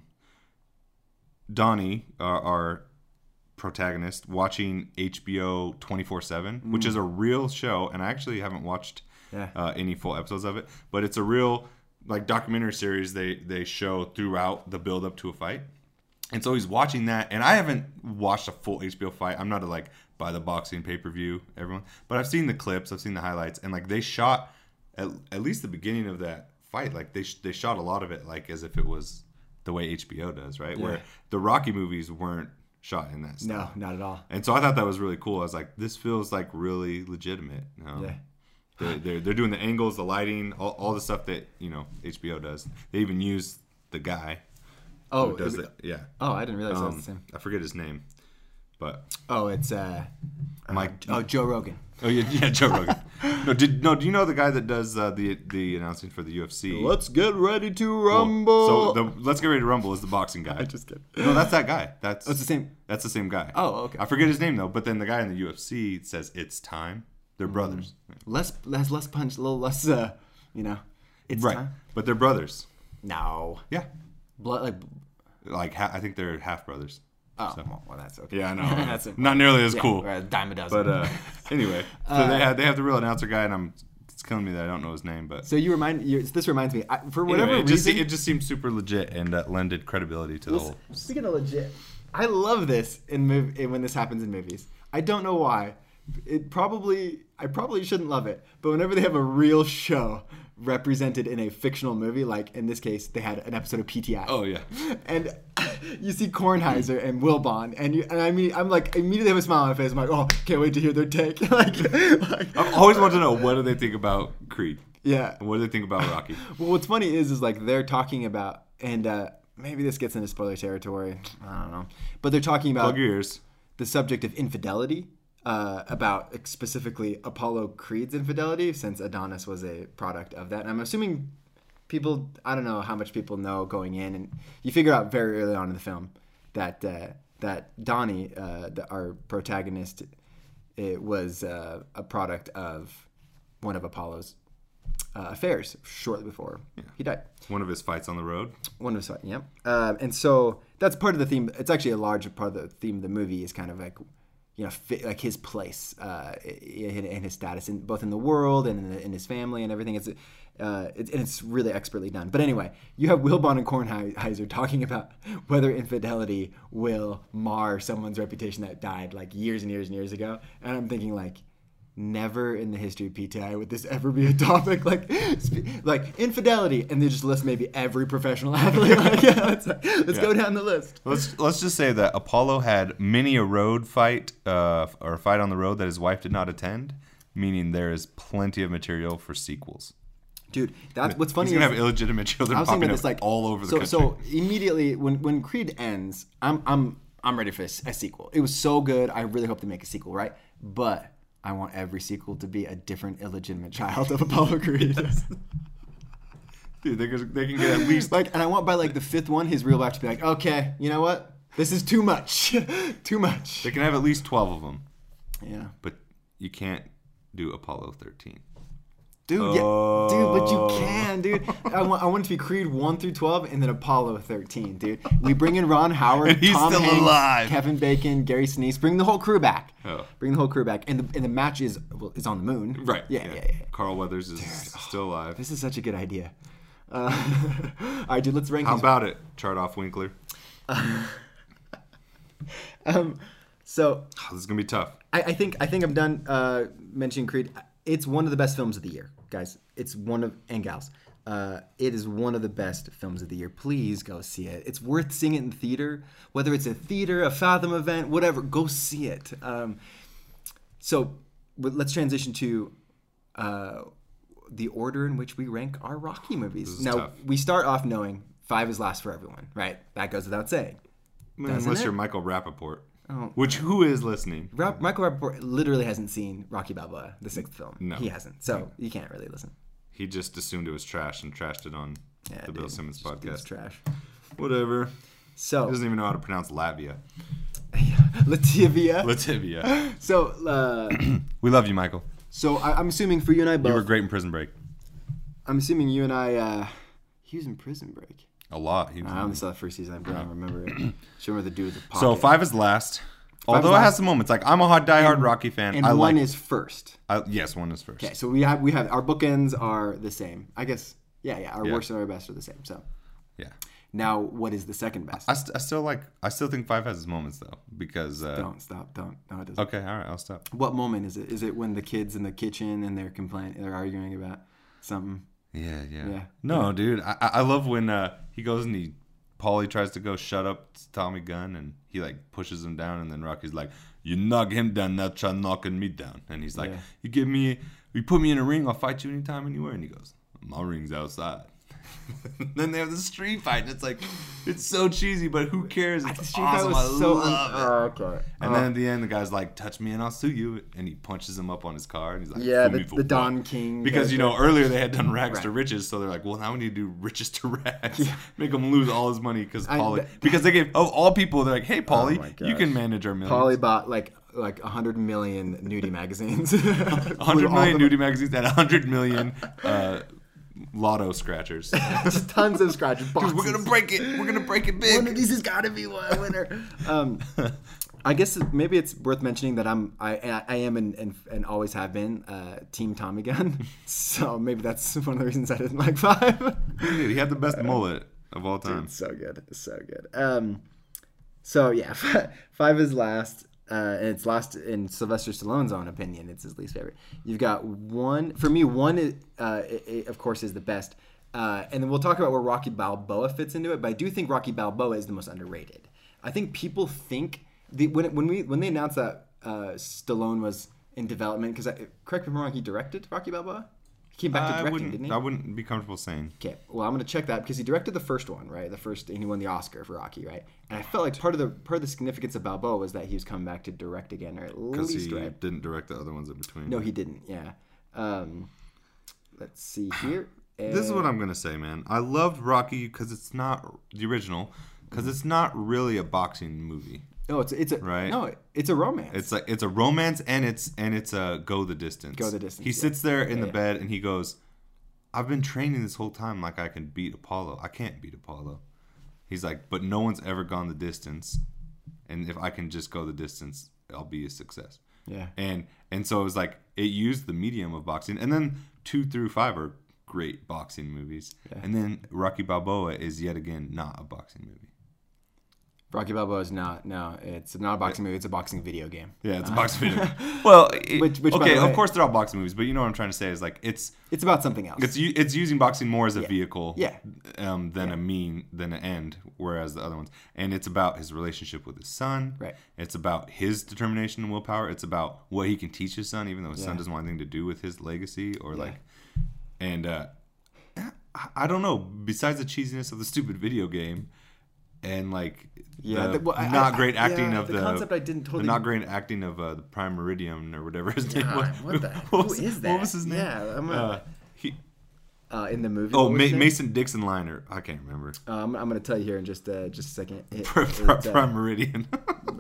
Donnie, our, our protagonist, watching H B O twenty-four seven, which is a real show, and I actually haven't watched Yeah. uh, any full episodes of it, but it's a real like documentary series they they show throughout the build up to a fight. And so he's watching that, and I haven't watched a full H B O fight. I'm not a like buy the boxing pay per view, everyone, but I've seen the clips, I've seen the highlights, and like they shot at, at least the beginning of that fight, like they sh- they shot a lot of it like as if it was the way H B O does, right? Yeah. Where the Rocky movies weren't shot in that style. No, not at all. And so I thought that was really cool. I was like, this feels like really legitimate. Um, Yeah. They're, they're, they're doing the angles, the lighting, all, all the stuff that, you know, H B O does. They even use the guy Oh, who does it- it. Yeah. Oh, I didn't realize that was Um, the same. I forget his name. But Oh, it's uh, Mike. oh Joe Rogan. Oh, yeah, yeah Joe Rogan. no, did, no, do you know the guy that does uh, the the announcing for the U F C? Let's get ready to Well, rumble. So the Let's Get Ready to Rumble is the boxing guy. I just kidding. No, that's that guy. That's Oh, it's the same. That's the same guy. Oh, okay. I forget his name though. But then the guy in the U F C says it's time. They're brothers, Less, less, less punch, a little less. Uh, you know, it's right? time. But they're brothers. No, Yeah, blood like. like ha- I think they're half brothers. Oh, So- well, well, that's okay. Yeah, I know. that's a, Not nearly as yeah, cool. or a dime a dozen. But uh, anyway, so they have they have the real announcer guy, and I'm it's killing me that I don't know his name. But so you remind you. This reminds me. I, for whatever anyway, it just reason, it just seems super legit and uh, lended credibility to the Well, whole. speaking of legit, I love this in mov- in when this happens in movies. I don't know why. It probably I probably shouldn't love it, but whenever they have a real show represented in a fictional movie, like in this case, they had an episode of P T I. Oh yeah. And you see Kornheiser and Wilbon, and you and I mean I'm like immediately have a smile on my face. I'm like, oh, can't wait to hear their take. like, like, I've always wanted to know what do they think about Creed. yeah. And what do they think about Rocky? Well, what's funny is, is like they're talking about, and uh, maybe this gets into spoiler territory. I don't know, but they're talking about Plug your ears. the subject of infidelity, uh, about specifically Apollo Creed's infidelity, since Adonis was a product of that. And I'm assuming people, I don't know how much people know going in, and you figure out very early on in the film that uh, that Donnie, uh, the, our protagonist, it was uh, a product of one of Apollo's uh, affairs shortly before he died. One of his fights on the road. One of his, yeah. Um, and so that's part of the theme. It's actually a large part of the theme of the movie is kind of like, you know, fi- like his place uh, in, in his status, in both in the world and in, the, in his family and everything. It's, uh, it's and it's really expertly done. But anyway, you have Wilbon and Kornheiser talking about whether infidelity will mar someone's reputation that died like years and years and years ago. And I'm thinking like, never in the history of P T I would this ever be a topic like spe- like infidelity, and they just list maybe every professional athlete. Like, yeah, let's let's Yeah. go down the list. Let's let's just say that Apollo had many a road fight uh, or a fight on the road that his wife did not attend, meaning there is plenty of material for sequels. Dude, that's what's funny. He's gonna is, have illegitimate children I was popping thinking up this like all over the so, country. So immediately when when Creed ends, I'm I'm I'm ready for a, a sequel. It was so good. I really hope they make a sequel, right? But I want every sequel to be a different illegitimate child of Apollo Creed. Dude, they can, they can get at least like, and I want by like the fifth one, his real life to be like, okay, you know what? This is too much, too much. they can have at least twelve of them. Yeah, But you can't do Apollo thirteen. dude, Oh. yeah, dude, but you can, dude. I want, I want it to be Creed one through twelve, and then Apollo thirteen, dude. We bring in Ron Howard, And he's Tom still Hanks, alive. Kevin Bacon, Gary Sinise. Bring the whole crew back. Oh. Bring the whole crew back, and the and the match is well, is on the moon. Right. Yeah, yeah, yeah. yeah. Carl Weathers is still alive. This is such a good idea. Uh, all right, dude. Let's rank. How these. about it? Chart off Winkler. Um, so Oh, this is gonna be tough. I, I think I think I'm done uh, mentioning Creed. It's one of the best films of the year, guys. It's one of and gals. Uh, it is one of the best films of the year. Please go see it. It's worth seeing it in theater, whether it's a theater, a Fathom event, whatever. Go see it. Um, so w- let's transition to uh, the order in which we rank our Rocky movies. This is Now tough. we start off knowing five is last for everyone, right? That goes without saying. Doesn't Unless it? you're Michael Rappaport. Oh. Which, who is listening? Ra- Michael Rappaport literally hasn't seen Rocky Balboa, the sixth film. No. He hasn't. So you can't really listen. He just assumed it was trash and trashed it on Yeah, the Bill dude, Simmons it's- It's podcast. trash. Whatever. He So, doesn't even know how to pronounce Latvia. Lativia. Lativia. So, uh, We love you, Michael. so I, I'm assuming for you and I both. You were great in Prison Break. I'm assuming you and I. Uh, he was in Prison Break. A lot. He was I in- only saw the first season. I don't remember it. Should remember the dude with the pocket. So five is last. Although is it last. has some moments. Like I'm a hot diehard Rocky fan. and I one like. is first. I, yes, one is first. Okay, so we have we have our bookends are the same. I guess. Yeah, yeah. Our Yeah. worst and our best are the same. So Yeah. now, what is the second best? I, st- I still like. I still think five has its moments though, because. Uh, Don't stop. Don't. No, it doesn't. Okay. All right. I'll stop. What moment is it? Is it when the kids in the kitchen and they're complaining, they're arguing about something? Yeah. Yeah. Yeah. No, dude. I, I I love when uh, he goes and he. Paulie tries to go shut up Tommy Gunn, and he like pushes him down, and then Rocky's like, "You knock him down, now try knocking me down." And he's like, Yeah. "You give me, you put me in a ring, I'll fight you anytime, anywhere." And he goes, "My ring's outside." Then they have the street fight, and it's like, it's so cheesy, but who cares? It's The street fight awesome. was I so love un- it. Oh, okay. And Oh. then at the end, the guy's like, "Touch me and I'll sue you," and he punches him up on his car, and he's like, Yeah, "Sue the- me for the what?" Don King Because you character. know earlier they had done rags to Right. riches, so they're like, "Well, now we need to do riches to rags, make him lose all his money because I- Paulie." th- Because they gave of all people, they're like, "Hey, Paulie, Oh my you gosh. can manage our millions." Paulie bought like like a hundred million nudie magazines. one hundred million nudie magazines and one hundred million uh, lotto scratchers. Just tons of scratch boxes. We're gonna break it. We're gonna break it big. One of these has got to be one winner. Um, I guess maybe it's worth mentioning that I'm I I am and and, and always have been uh, Team Tommy Gunn. So maybe that's one of the reasons I didn't like five. Dude, he had the best mullet of all time. It's so good, it's so good. Um, so yeah, five is last. Uh, and it's last in Sylvester Stallone's own opinion. It's his least favorite. You've got one for me. One, is, uh, it, it, of course, is the best. Uh, and then we'll talk about where Rocky Balboa fits into it. But I do think Rocky Balboa is the most underrated. I think people think the, when it, when we when they announced that uh, Stallone was in development, because correct me if I'm wrong, he directed Rocky Balboa. He came back to I directing, wouldn't. didn't he? I wouldn't be comfortable saying. Okay, well, I'm gonna check that because he directed the first one, right? The first, and he won the Oscar for Rocky, right? And I felt like part of the part of the significance of Balboa was that he was coming back to direct again, or at Because least he right. didn't direct the other ones in between. No, he didn't. Yeah. Um, let's see here. This is what I'm gonna say, man. I loved Rocky because it's not the original, because it's not really a boxing movie. No, it's it's a Right. no, it's a romance. It's like it's a romance and it's and it's a go the distance. Go the distance, He yeah. sits there in Yeah, the yeah. bed and he goes, "I've been training this whole time like I can beat Apollo. I can't beat Apollo." He's like, "But no one's ever gone the distance, and if I can just go the distance, I'll be a success." yeah. And and so it was like it used the medium of boxing, and then two through five are great boxing movies, Yeah. and then Rocky Balboa is yet again not a boxing movie. Rocky Balboa is not. No, it's not a boxing movie. It's a boxing video game. Yeah, it's a boxing movie. Well, it- Which- which, by okay, the way- of course they're all boxing movies, but you know what I'm trying to say is like it's It's about something else. it's u- it's using boxing more as a Yeah. vehicle, Yeah. um, than Yeah. a mean than an end, whereas the other ones, and it's about his relationship with his son. Right. It's about his determination and willpower. It's about what he can teach his son, even though his son Yeah. doesn't want anything to do with his legacy or Yeah. like, and uh, I don't know. Besides the cheesiness of the stupid video game, and like Yeah, the the- well, I- not I- great acting yeah, of the the, concept I didn't totally- the not great acting of uh, the Prime Meridian or whatever his name was. God, what the- What who was- is What that? was his name? Yeah, I'm gonna- uh, he, Uh, in the movie. oh, what was Ma- his name? Mason Dixon Liner. I can't remember. Uh, I'm, I'm going to tell you here in just uh, just a second. It- Prime it's, uh, Meridian.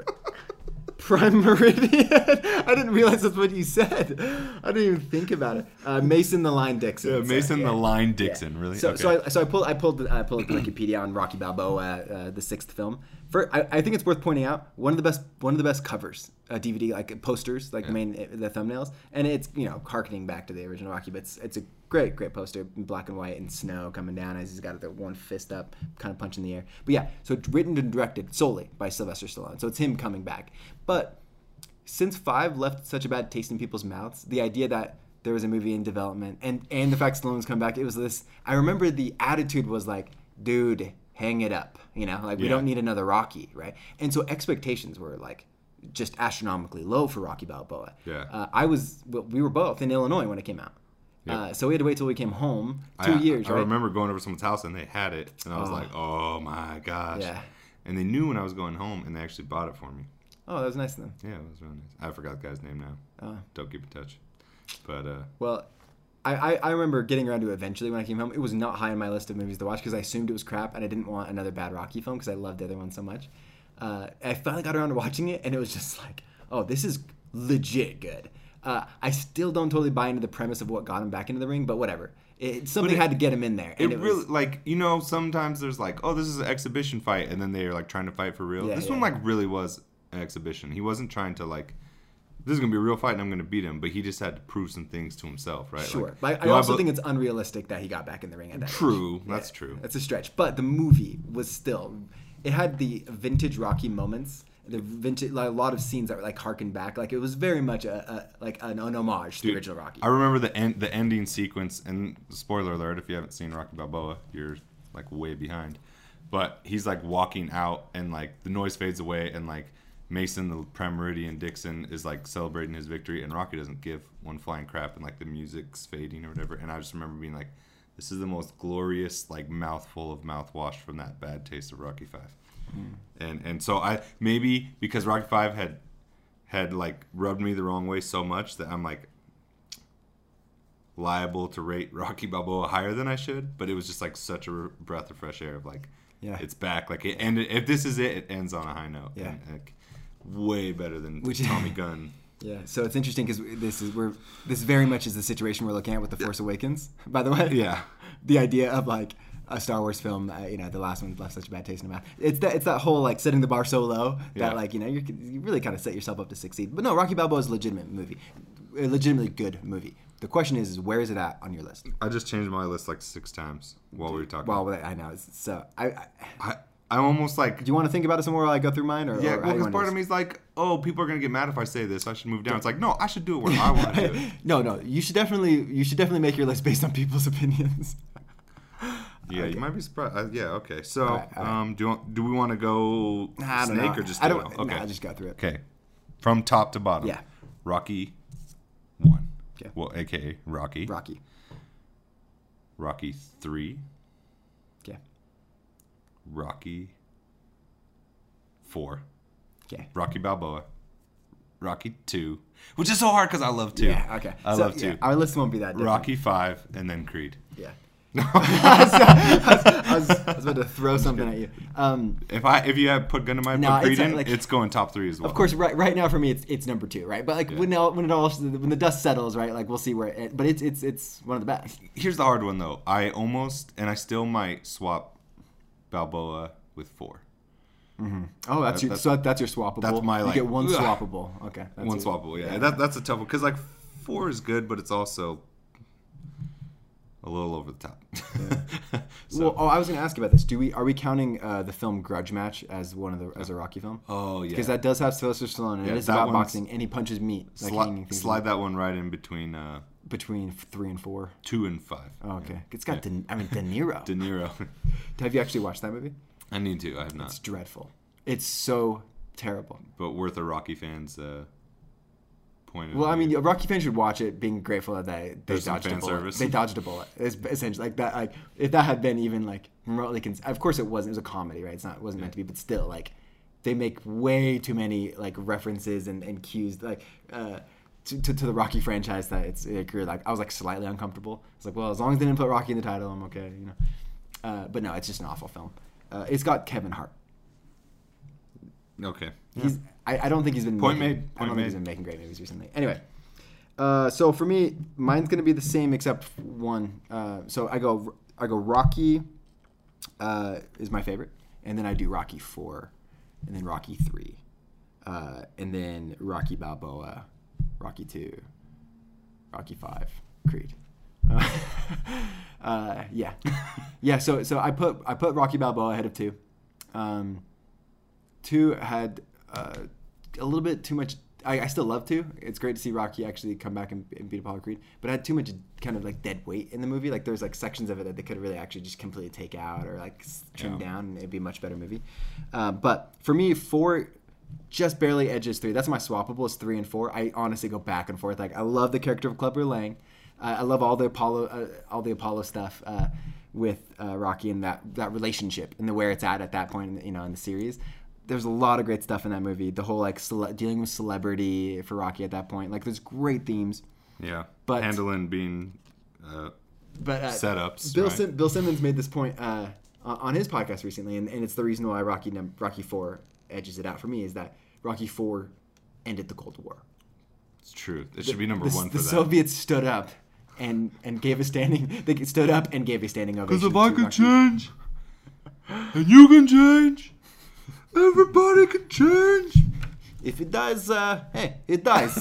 Prime Meridian. I didn't realize that's what you said. I didn't even think about it. Uh, Mason the Line Dixon. yeah, So, Mason yeah. the Line Yeah. Dixon. Really? So, Okay. so I so I pulled I pulled I pulled up Wikipedia on Rocky Balboa, uh, the sixth film. For I, I think it's worth pointing out one of the best one of the best covers, uh, D V D like posters, like the main the thumbnails, and it's you know harkening back to the original Rocky, but it's, it's a great great poster, in black and white and snow coming down as he's got the one fist up, kind of punching the air. But yeah, so it's written and directed solely by Sylvester Stallone, so it's him coming back. But since Five left such a bad taste in people's mouths, the idea that there was a movie in development and, and the fact Stallone's come back, it was this, I remember the attitude was like, dude, hang it up. You know, like we Yeah. don't need another Rocky, right? And so expectations were like just astronomically low for Rocky Balboa. Yeah. Uh, I was, well, we were both in Illinois when it came out. Yep. Uh, so we had to wait till we came home, two I, years, I right? remember going over to someone's house and they had it, and I was Oh. like, "Oh my gosh!" Yeah. And they knew when I was going home, and they actually bought it for me. Oh, that was nice of them. Yeah, it was really nice. I forgot the guy's name now. Oh. Don't keep in touch. But uh, Well, I, I, I remember getting around to it eventually when I came home. It was not high on my list of movies to watch because I assumed it was crap and I didn't want another bad Rocky film because I loved the other one so much. Uh, I finally got around to watching it and it was just like, oh, this is legit good. Uh, I still don't totally buy into the premise of what got him back into the ring, but whatever. It, something it- had to get him in there. it, And it, really was, like you know sometimes there's like, oh, this is an exhibition fight, and then they're like trying to fight for real. Yeah, this yeah. one like really was an exhibition. He wasn't trying to like, this is gonna be a real fight and I'm gonna beat him, but he just had to prove some things to himself, right? Sure. Like, but I, do I also be- think it's unrealistic that he got back in the ring at that age. True, Yeah, that's true. That's a stretch. But the movie was still, it had the vintage Rocky moments. The vintage, like, a lot of scenes that were like harkened back. Like it was very much a, a like an, an homage to Dude, the original Rocky. I remember the end, the ending sequence, and spoiler alert if you haven't seen Rocky Balboa, you're like way behind. But he's like walking out, and like the noise fades away, and like Mason, the Prime Meridian Dixon, is like celebrating his victory, and Rocky doesn't give one flying crap, and like the music's fading or whatever. And I just remember being like, this is the most glorious like mouthful of mouthwash from that bad taste of Rocky Five. Mm. And and so I maybe because Rocky Five had had like rubbed me the wrong way so much that I'm like liable to rate Rocky Balboa higher than I should, but it was just like such a breath of fresh air of like, Yeah. it's back. Like it ended. If this is it, it ends on a high note. Yeah. And, like, way better than Which- Tommy Gunn. Yeah, so it's interesting because this is we're this very much is the situation we're looking at with the Force Awakens. By the way, Yeah. the idea of like a Star Wars film, uh, you know, the last one left such a bad taste in the mouth. It's that it's that whole like setting the bar so low that Yeah. like you know you're, you really kind of set yourself up to succeed. But no, Rocky Balboa is a legitimate movie, a legitimately good movie. The question is, is where is it at on your list? I just changed my list like six times while we were talking. Well, I know. it's- So I, I I, I'm almost like, do you want to think about it some more while I go through mine, or yeah, or how well, you because wanna part do of me is like, oh, people are gonna get mad if I say this. I should move down. It's like, no, I should do it where I want to do this? it. no, no. You should definitely you should definitely make your list based on people's opinions. Yeah, Okay. you might be surprised. Uh, yeah, okay. So, All right, all right. um, do you want, do we want to go I don't snake know. or just I do don't. it? Okay, Nah, just go through it. okay. From top to bottom. Yeah. Rocky one. Okay. Well, A K A Rocky. Rocky. Rocky three. Okay. Rocky four. Okay. Rocky Balboa. Rocky two, which is so hard because I love two. Yeah. Okay. I So, love yeah, two. our list won't be that different. Rocky five, and then Creed. Yeah. I, was, I was about to throw something at you. Um, If I if you have put gun to my No, put Creed it's, uh, in, like- it's going top three as well. of course, right right now for me it's it's number two, right? But like Yeah. when all, when it all when the dust settles, right? Like we'll see where. It, but it's it's it's one of the best. Here's the hard one though. I almost and I still might swap Balboa with four. Oh, that's That- your that's- so that's your swappable. that's my, you like, get one ugh. swappable. Okay. That's One your- swappable, yeah. That, that's a tough one because like four is good, but it's also a little over the top. so, Well, oh, I was going to ask about this. Do we are we counting uh, the film Grudge Match as one of the as a Rocky film? oh yeah, Because that does have Sylvester Stallone, and Yeah, it is that about one's- boxing, and he punches meat. Like Sli- hanging things slide that one right in between uh, between three and four. two and five. Oh, okay. It's got De, I mean De Niro. De Niro. Have you actually watched that movie? I need to. I have not. It's dreadful. It's so terrible. But worth a Rocky fan's uh, point. Well, of I mean, view. Rocky fans should watch it, being grateful that they, they There's some dodged a fan bullet. service. They dodged a bullet. It's essentially like that. Like if that had been even like remotely, cons- of course it wasn't. It was a comedy, right? It's not. It wasn't meant to be, but still, like they make way too many like references and, and cues, like uh, to, to to the Rocky franchise that it's like, you're like I was like slightly uncomfortable. It's like, well, as long as they didn't put Rocky in the title, I'm okay, you know. Uh, but no, it's just an awful film. Uh, it's got Kevin Hart. Okay. He's. I, I don't think he's been. Point making, made. I Point don't think made. he's been making great movies recently. Anyway, uh, so for me, mine's gonna be the same except one. Uh, so I go. I go. Rocky uh, is my favorite, and then I do Rocky four, and then Rocky three, uh, and then Rocky Balboa, Rocky two, Rocky five, Creed. Uh, uh, yeah, yeah. So so I put I put Rocky Balboa ahead of two. Um, two had uh, a little bit too much. I, I still love two. It's great to see Rocky actually come back and, and beat Apollo Creed, but it had too much kind of like dead weight in the movie. Like there's like sections of it that they could really actually just completely take out or like trim Yeah. down, and it'd be a much better movie. Uh, but for me, four just barely edges three. That's my swappable. Is three and four. I honestly go back and forth. Like I love the character of Clubber Lang. Uh, I love all the Apollo, uh, all the Apollo stuff uh, with uh, Rocky and that, that relationship and the where it's at at that point, in the, you know, in the series. There's a lot of great stuff in that movie. The whole like cele- dealing with celebrity for Rocky at that point. Like there's great themes. Yeah. But- handling being uh, But uh, setups. Bill right? Sim- Bill Simmons made this point uh, on his podcast recently, and, and it's the reason why Rocky num- Rocky Four edges it out for me is that Rocky Four ended the Cold War. It's true. It should be number the, one for the that. Soviets stood up and and gave a standing. They stood up and gave a standing ovation. Because if I to could Rocky. change, and you can change, everybody can change. If it dies, uh, hey, it dies.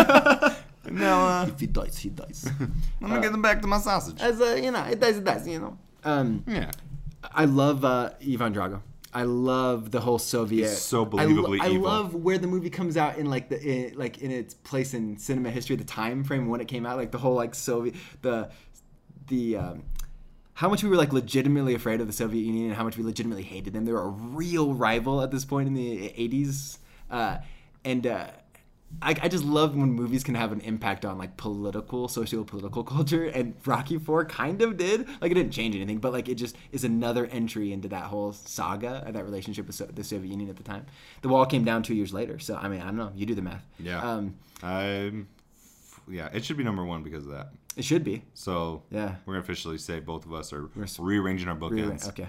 Now, uh, if he dies, he dies. I'm gonna get them back to my sausage. As uh, you know, it dies, it dies. You know. Um, Yeah. I love uh, Ivan Drago. I love the whole Soviet. He's so I, lo- believably I evil. love where the movie comes out in like the in, like in its place in cinema history, the time frame when it came out, like the whole like Soviet the the um, how much we were like legitimately afraid of the Soviet Union and how much we legitimately hated them. They were a real rival at this point in the eighties, uh, and. Uh, I, I just love when movies can have an impact on like political, socio-political culture, and Rocky Four kind of did. Like it didn't change anything, but like it just is another entry into that whole saga of that relationship with so- the Soviet Union at the time. The wall came down two years later, so I mean I don't know. You do the math. Yeah. Um, I'm. Yeah, it should be number one because of that. it should be. So Yeah. we're gonna officially say both of us are We're s- rearranging our Really? bookends. Okay.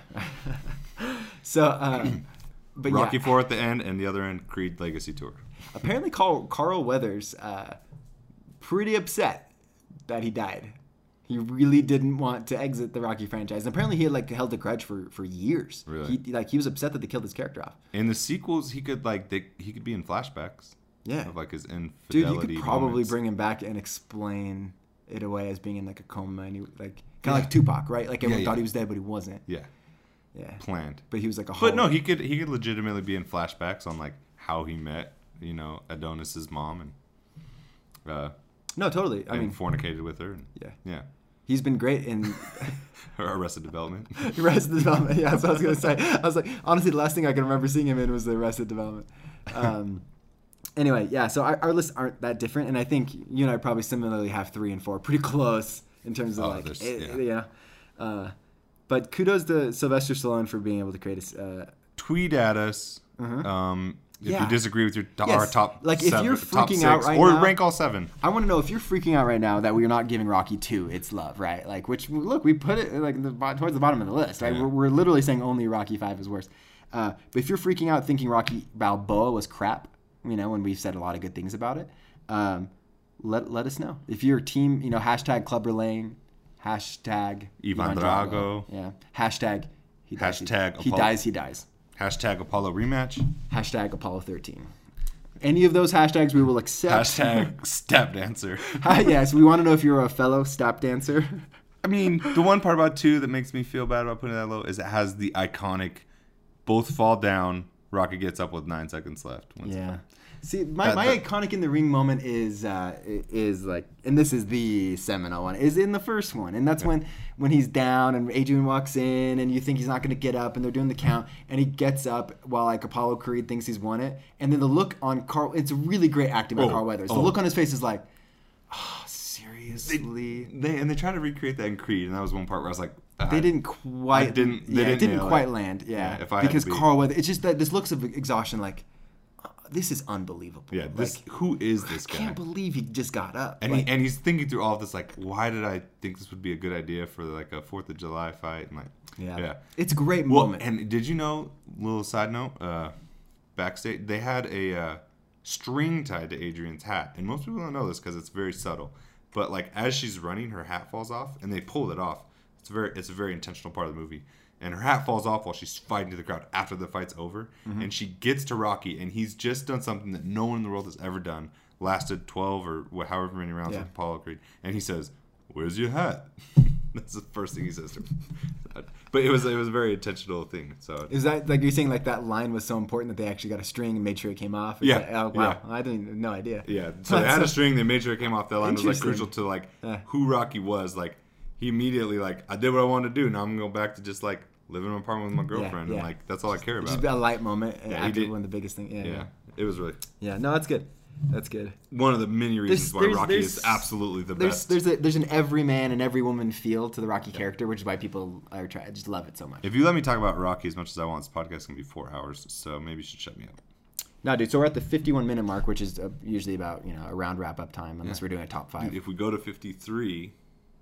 so, uh, but Rocky yeah, Four at the end, and the other end, Creed Legacy Tour. apparently Carl, Carl Weathers uh, pretty upset that he died. He really didn't want to exit the Rocky franchise. And apparently he had like held a grudge for, for years. Really? He like he was upset that they killed his character off. In the sequels, he could like they, he could be in flashbacks. Yeah. Of like his Dude, infidelity. you could probably moments. bring him back and explain it away as being in like a coma and he like kind of like Tupac, right? Like everyone Yeah, thought yeah. he was dead, but he wasn't. Yeah. Yeah. Planned. But he was like a But no, whole- he could he could legitimately be in flashbacks on like how he met, you know, Adonis's mom and uh No, totally. I and mean, fornicated with her. And, yeah. Yeah. He's been great in Arrested Development. Arrested Development. Yeah, that's what I was gonna say. I was like, honestly, the last thing I can remember seeing him in was the Arrested Development. Um, anyway, yeah. So our, our lists aren't that different, and I think you and I probably similarly have three and four pretty close in terms of Oh, like, there's- it, yeah. you know. Uh, but kudos to Sylvester Stallone for being able to create a. Uh, Tweet at us. Um, if Yeah. you disagree with your Yes. our top Like, if seven, you're top freaking six, out right or now- rank all seven. I want to know if you're freaking out right now that we're not giving Rocky two its love, right? Like, which look, we put it like the, bo- towards the bottom of the list, right? Yeah. We're, we're literally saying only Rocky five is worse. Uh, but if you're freaking out thinking Rocky Balboa was crap, you know, when we've said a lot of good things about it, um, let let us know. If your team, you know, hashtag Clubber Lane, hashtag Ivan Drago. yeah, hashtag he dies, Hashtag he, he Apollo- dies, he dies, Hashtag Apollo rematch. hashtag Apollo thirteen. Any of those hashtags we will accept. Hashtag step dancer. Yes, we want to know if you're a fellow step dancer. I mean, the one part about two that makes me feel bad about putting it that low is it has the iconic both fall down, Rocky gets up with nine seconds left. Once- Yeah. See, my, That- my that- iconic in the ring moment is uh, is like, and this is the seminal one, is in the first one, and that's Yeah. when when he's down and Adrian walks in, and you think he's not going to get up, and they're doing the count, and he gets up while like Apollo Creed thinks he's won it, and then the look on Carl, it's really great acting by Oh, Carl Weathers. The oh. look on his face is like, oh, seriously. They and they tried to recreate that in Creed, and that was one part where I was like, They I- didn't quite. I didn't- they yeah, didn't it didn't nail quite it. land. Yeah, Yeah, if I had because to be- Carl Weathers. It's just that this looks of exhaustion. Like, uh, this is unbelievable. Yeah, this Like, who is this I guy? can't believe he just got up. And Like, he, and he's thinking through all of this, like, why did I think this would be a good idea for like a Fourth of July fight? And like, yeah, yeah. it's a great Well, moment. and did you know? Little side note, uh, backstage they had a uh, string tied to Adrian's hat, and most people don't know this because it's very subtle. But like as she's running, her hat falls off, and they pulled it off. It's very, it's a very intentional part of the movie. And her hat falls off while she's fighting to the crowd after the fight's over, Mm-hmm. and she gets to Rocky, and he's just done something that no one in the world has ever done. Lasted twelve or wh- however many rounds Yeah. with Apollo Creed, and he says, "Where's your hat?" That's the first thing he says to her. But it was it was a very intentional thing. So Is that like you're saying like that line was so important that they actually got a string and made sure it came off? Is Yeah, that- oh wow, yeah. I didn't no idea. yeah, so they had a string. They made sure it came off. That line was like Interesting. crucial to like Yeah. who Rocky was. Like he immediately like I did what I wanted to do. Now I'm gonna go back to just like living in an apartment with my girlfriend, yeah. and like that's all I care Just about. a light moment. Yeah, Yeah, he did- one of the biggest things. Yeah, Yeah, yeah, it was really yeah. No, that's good. That's good. one of the many reasons There's- why there's- Rocky there's- is absolutely the There's best. there's a, there's an every man and every woman feel to the Rocky character, which is why people are try just love it so much. If you let me talk about Rocky as much as I want, this podcast is gonna be four hours. So maybe you should shut me up. No, dude. So we're at the fifty-one minute mark, which is uh, usually about you know around wrap up time, unless we're doing a top five. If we go to fifty-three,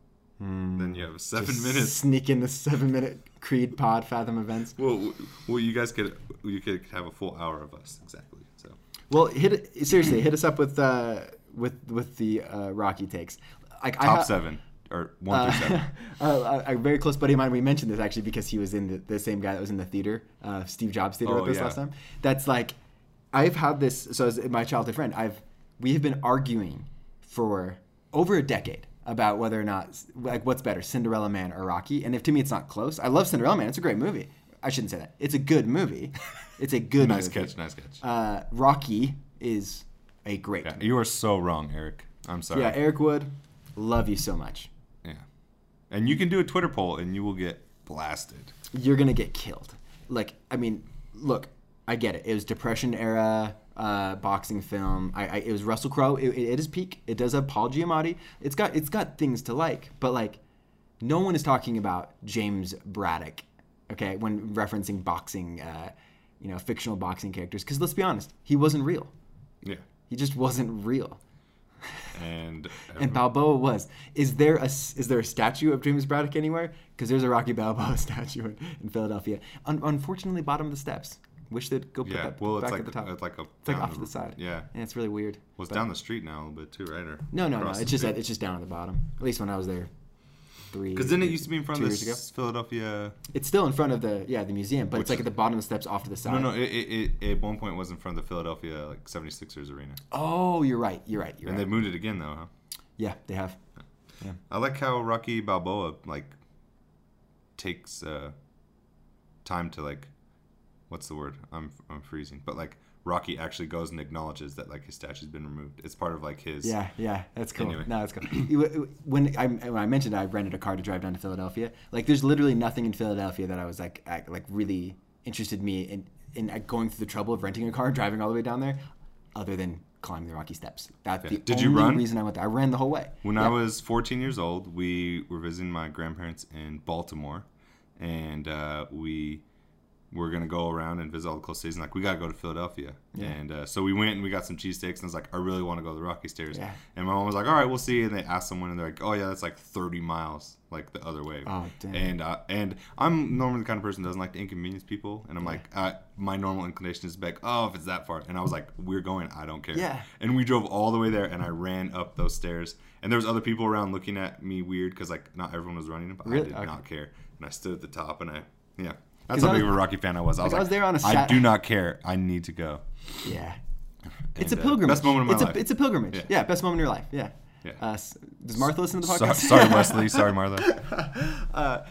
then you have seven Just minutes. Sneak in the seven minute Creed Pod Fathom events. Well, w- well, you guys could you could have a full hour of us exactly. So Well, hit it, seriously, hit us up with uh, with with the uh, Rocky takes. Like I top ha- seven or one through seven. uh, a, a very close buddy of mine. We mentioned this actually because he was in the, the same guy that was in the theater, uh, Steve Jobs theater Oh, with us yeah. last time. That's like, I've had this. So as my childhood friend, I've we have been arguing for over a decade about whether or not like what's better, Cinderella Man or Rocky. And if to me it's not close, I love Cinderella Man. It's a great movie. I shouldn't say that. It's a good movie. It's a good Nice movie. catch, nice catch. Uh, Rocky is a great Yeah, movie. you are so wrong, Eric. I'm sorry. Yeah, Eric Wood, love you so much. Yeah. And you can do a Twitter poll and you will get blasted. You're gonna get killed. Like, I mean, look, I get it. It was Depression era uh, boxing film. I, I it was Russell Crowe. It, it, it is peak. It does have Paul Giamatti. It's got it's got things to like, but like, no one is talking about James Braddock. Okay, when referencing boxing, uh, you know, fictional boxing characters. Because let's be honest, he wasn't real. Yeah. He just wasn't real. And And Balboa was. Is there a is there a statue of James Braddock anywhere? Because there's a Rocky Balboa statue in, in Philadelphia. Un- unfortunately, bottom of the steps. Wish they'd go put yeah, that well, it's back like at the top. it's like a It's like down off to the side. Yeah. Yeah, it's really weird. Well, it's But- down the street now a little bit too, right? Or No, no, no. across It's the just street. at, it's just down at the bottom. At least when I was there, three. Because didn't it used to be in front two of years the ago? s- Philadelphia? It's still in front of the yeah the museum, but Which it's like is- at the bottom of the steps off to the side. No, no. It, it, it at one point was in front of the Philadelphia like seventy-sixers arena, Oh, you're right. You're right. You're and right. they moved it again though, huh? Yeah, they have. I like how Rocky Balboa like takes uh, time to like, what's the word? I'm I'm freezing. But like Rocky actually goes and acknowledges that like his statue's been removed. It's part of like his. Yeah, yeah, that's cool. Anyway. No, that's cool. You- when I when I mentioned I rented a car to drive down to Philadelphia, like there's literally nothing in Philadelphia that I was like I, like really interested me in in uh, going through the trouble of renting a car, and driving all the way down there, other than climbing the Rocky Steps. That's Yeah. the Did only you run? reason I went there. I ran the whole way. When Yeah. I was fourteen years old, we were visiting my grandparents in Baltimore, and uh, we were gonna go around and visit all the close cities. And like, we gotta go to Philadelphia, Yeah. and uh, so we went and we got some cheesesteaks. And I was like, I really want to go to the Rocky Stairs. Yeah. And my mom was like, all right, we'll see. And they asked someone, and they're like, oh yeah, that's like thirty miles, like the other way. Oh, damn. And uh, and I'm normally the kind of person who doesn't like to inconvenience people, and I'm like, uh, my normal inclination is to be like, oh, if it's that far. And I was like, we're going. I don't care. Yeah. And we drove all the way there, and I ran up those stairs. And there was other people around looking at me weird because like not everyone was running, but Really? I did Okay. not care. And I stood at the top, and I yeah, that's 'Cause how I big was- of a Rocky fan I was. I was like, I like, was there on a I Sat- do not care. I need to go. Yeah. It's a And, uh, pilgrimage. best moment of my it's life. A, it's a pilgrimage. Yeah. Yeah. Best moment of your life. Yeah. Yeah. Uh, s- does Martha listen to the So- podcast? sorry, Wesley. Sorry, Martha. uh,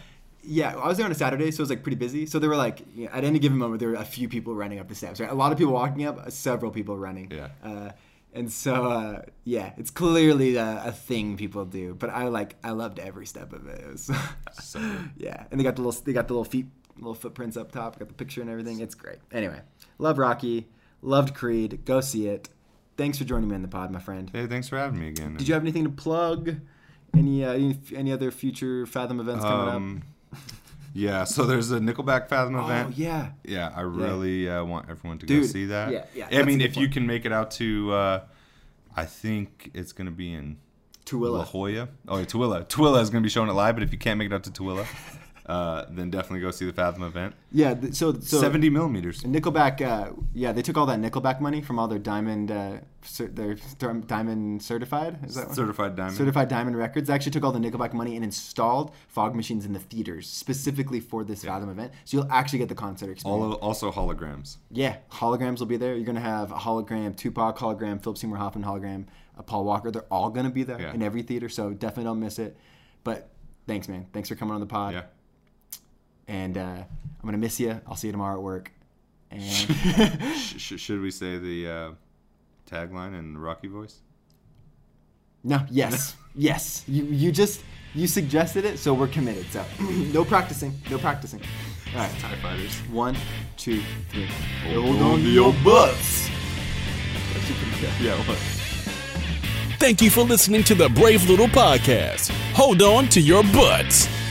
Yeah, I was there on a Saturday, so it was like pretty busy. So there were like, you know, at any given moment, there were a few people running up the steps. Right, a lot of people walking up, several people running. Yeah. Uh, and so uh, yeah, it's clearly a, a thing people do. But I like, I loved every step of it. It was So good. yeah, and they got the little, they got the little feet, little footprints up top. Got the picture and everything. It's great. Anyway, love Rocky, loved Creed. Go see it. Thanks for joining me on the pod, my friend. Hey, thanks for having me again. Did you have anything to plug? Any uh, any, any other future Fathom events coming up? Um, yeah, so there's a Nickelback Fathom event. Oh yeah, Yeah, I really uh, want everyone to Dude, go see that. yeah, yeah, I that's mean, a if good you point. can make it out to, uh, I think it's going to be in La Tooele. Jolla. Oh, yeah, Tooele. Tooele is going to be showing it live, but if you can't make it out to Tooele, uh, then definitely go see the Fathom event. Yeah, th- so so seventy millimeters. Nickelback. Uh, yeah, they took all that Nickelback money from all their diamond, uh, cer- their cer- diamond certified. Is that one? Certified diamond. Certified Diamond Records. They actually took all the Nickelback money and installed fog machines in the theaters specifically for this Fathom event. So you'll actually get the concert experience. All, also holograms. Yeah, holograms will be there. You're gonna have a hologram, Tupac hologram, Philip Seymour Hoffman hologram, a Paul Walker. They're all gonna be there Yeah. in every theater. So definitely don't miss it. But thanks, man. Thanks for coming on the pod. Yeah. And uh, I'm gonna miss you. I'll see you tomorrow at work. And Sh- sh- should we say the uh, tagline in Rocky voice? no, yes, yes. You you just you suggested it, so we're committed. So no practicing, no practicing. All right, TIE Fighters. one, two, three. Hold on to your butts. Yeah. What? Thank you for listening to the Brave Little Podcast. Hold on to your butts.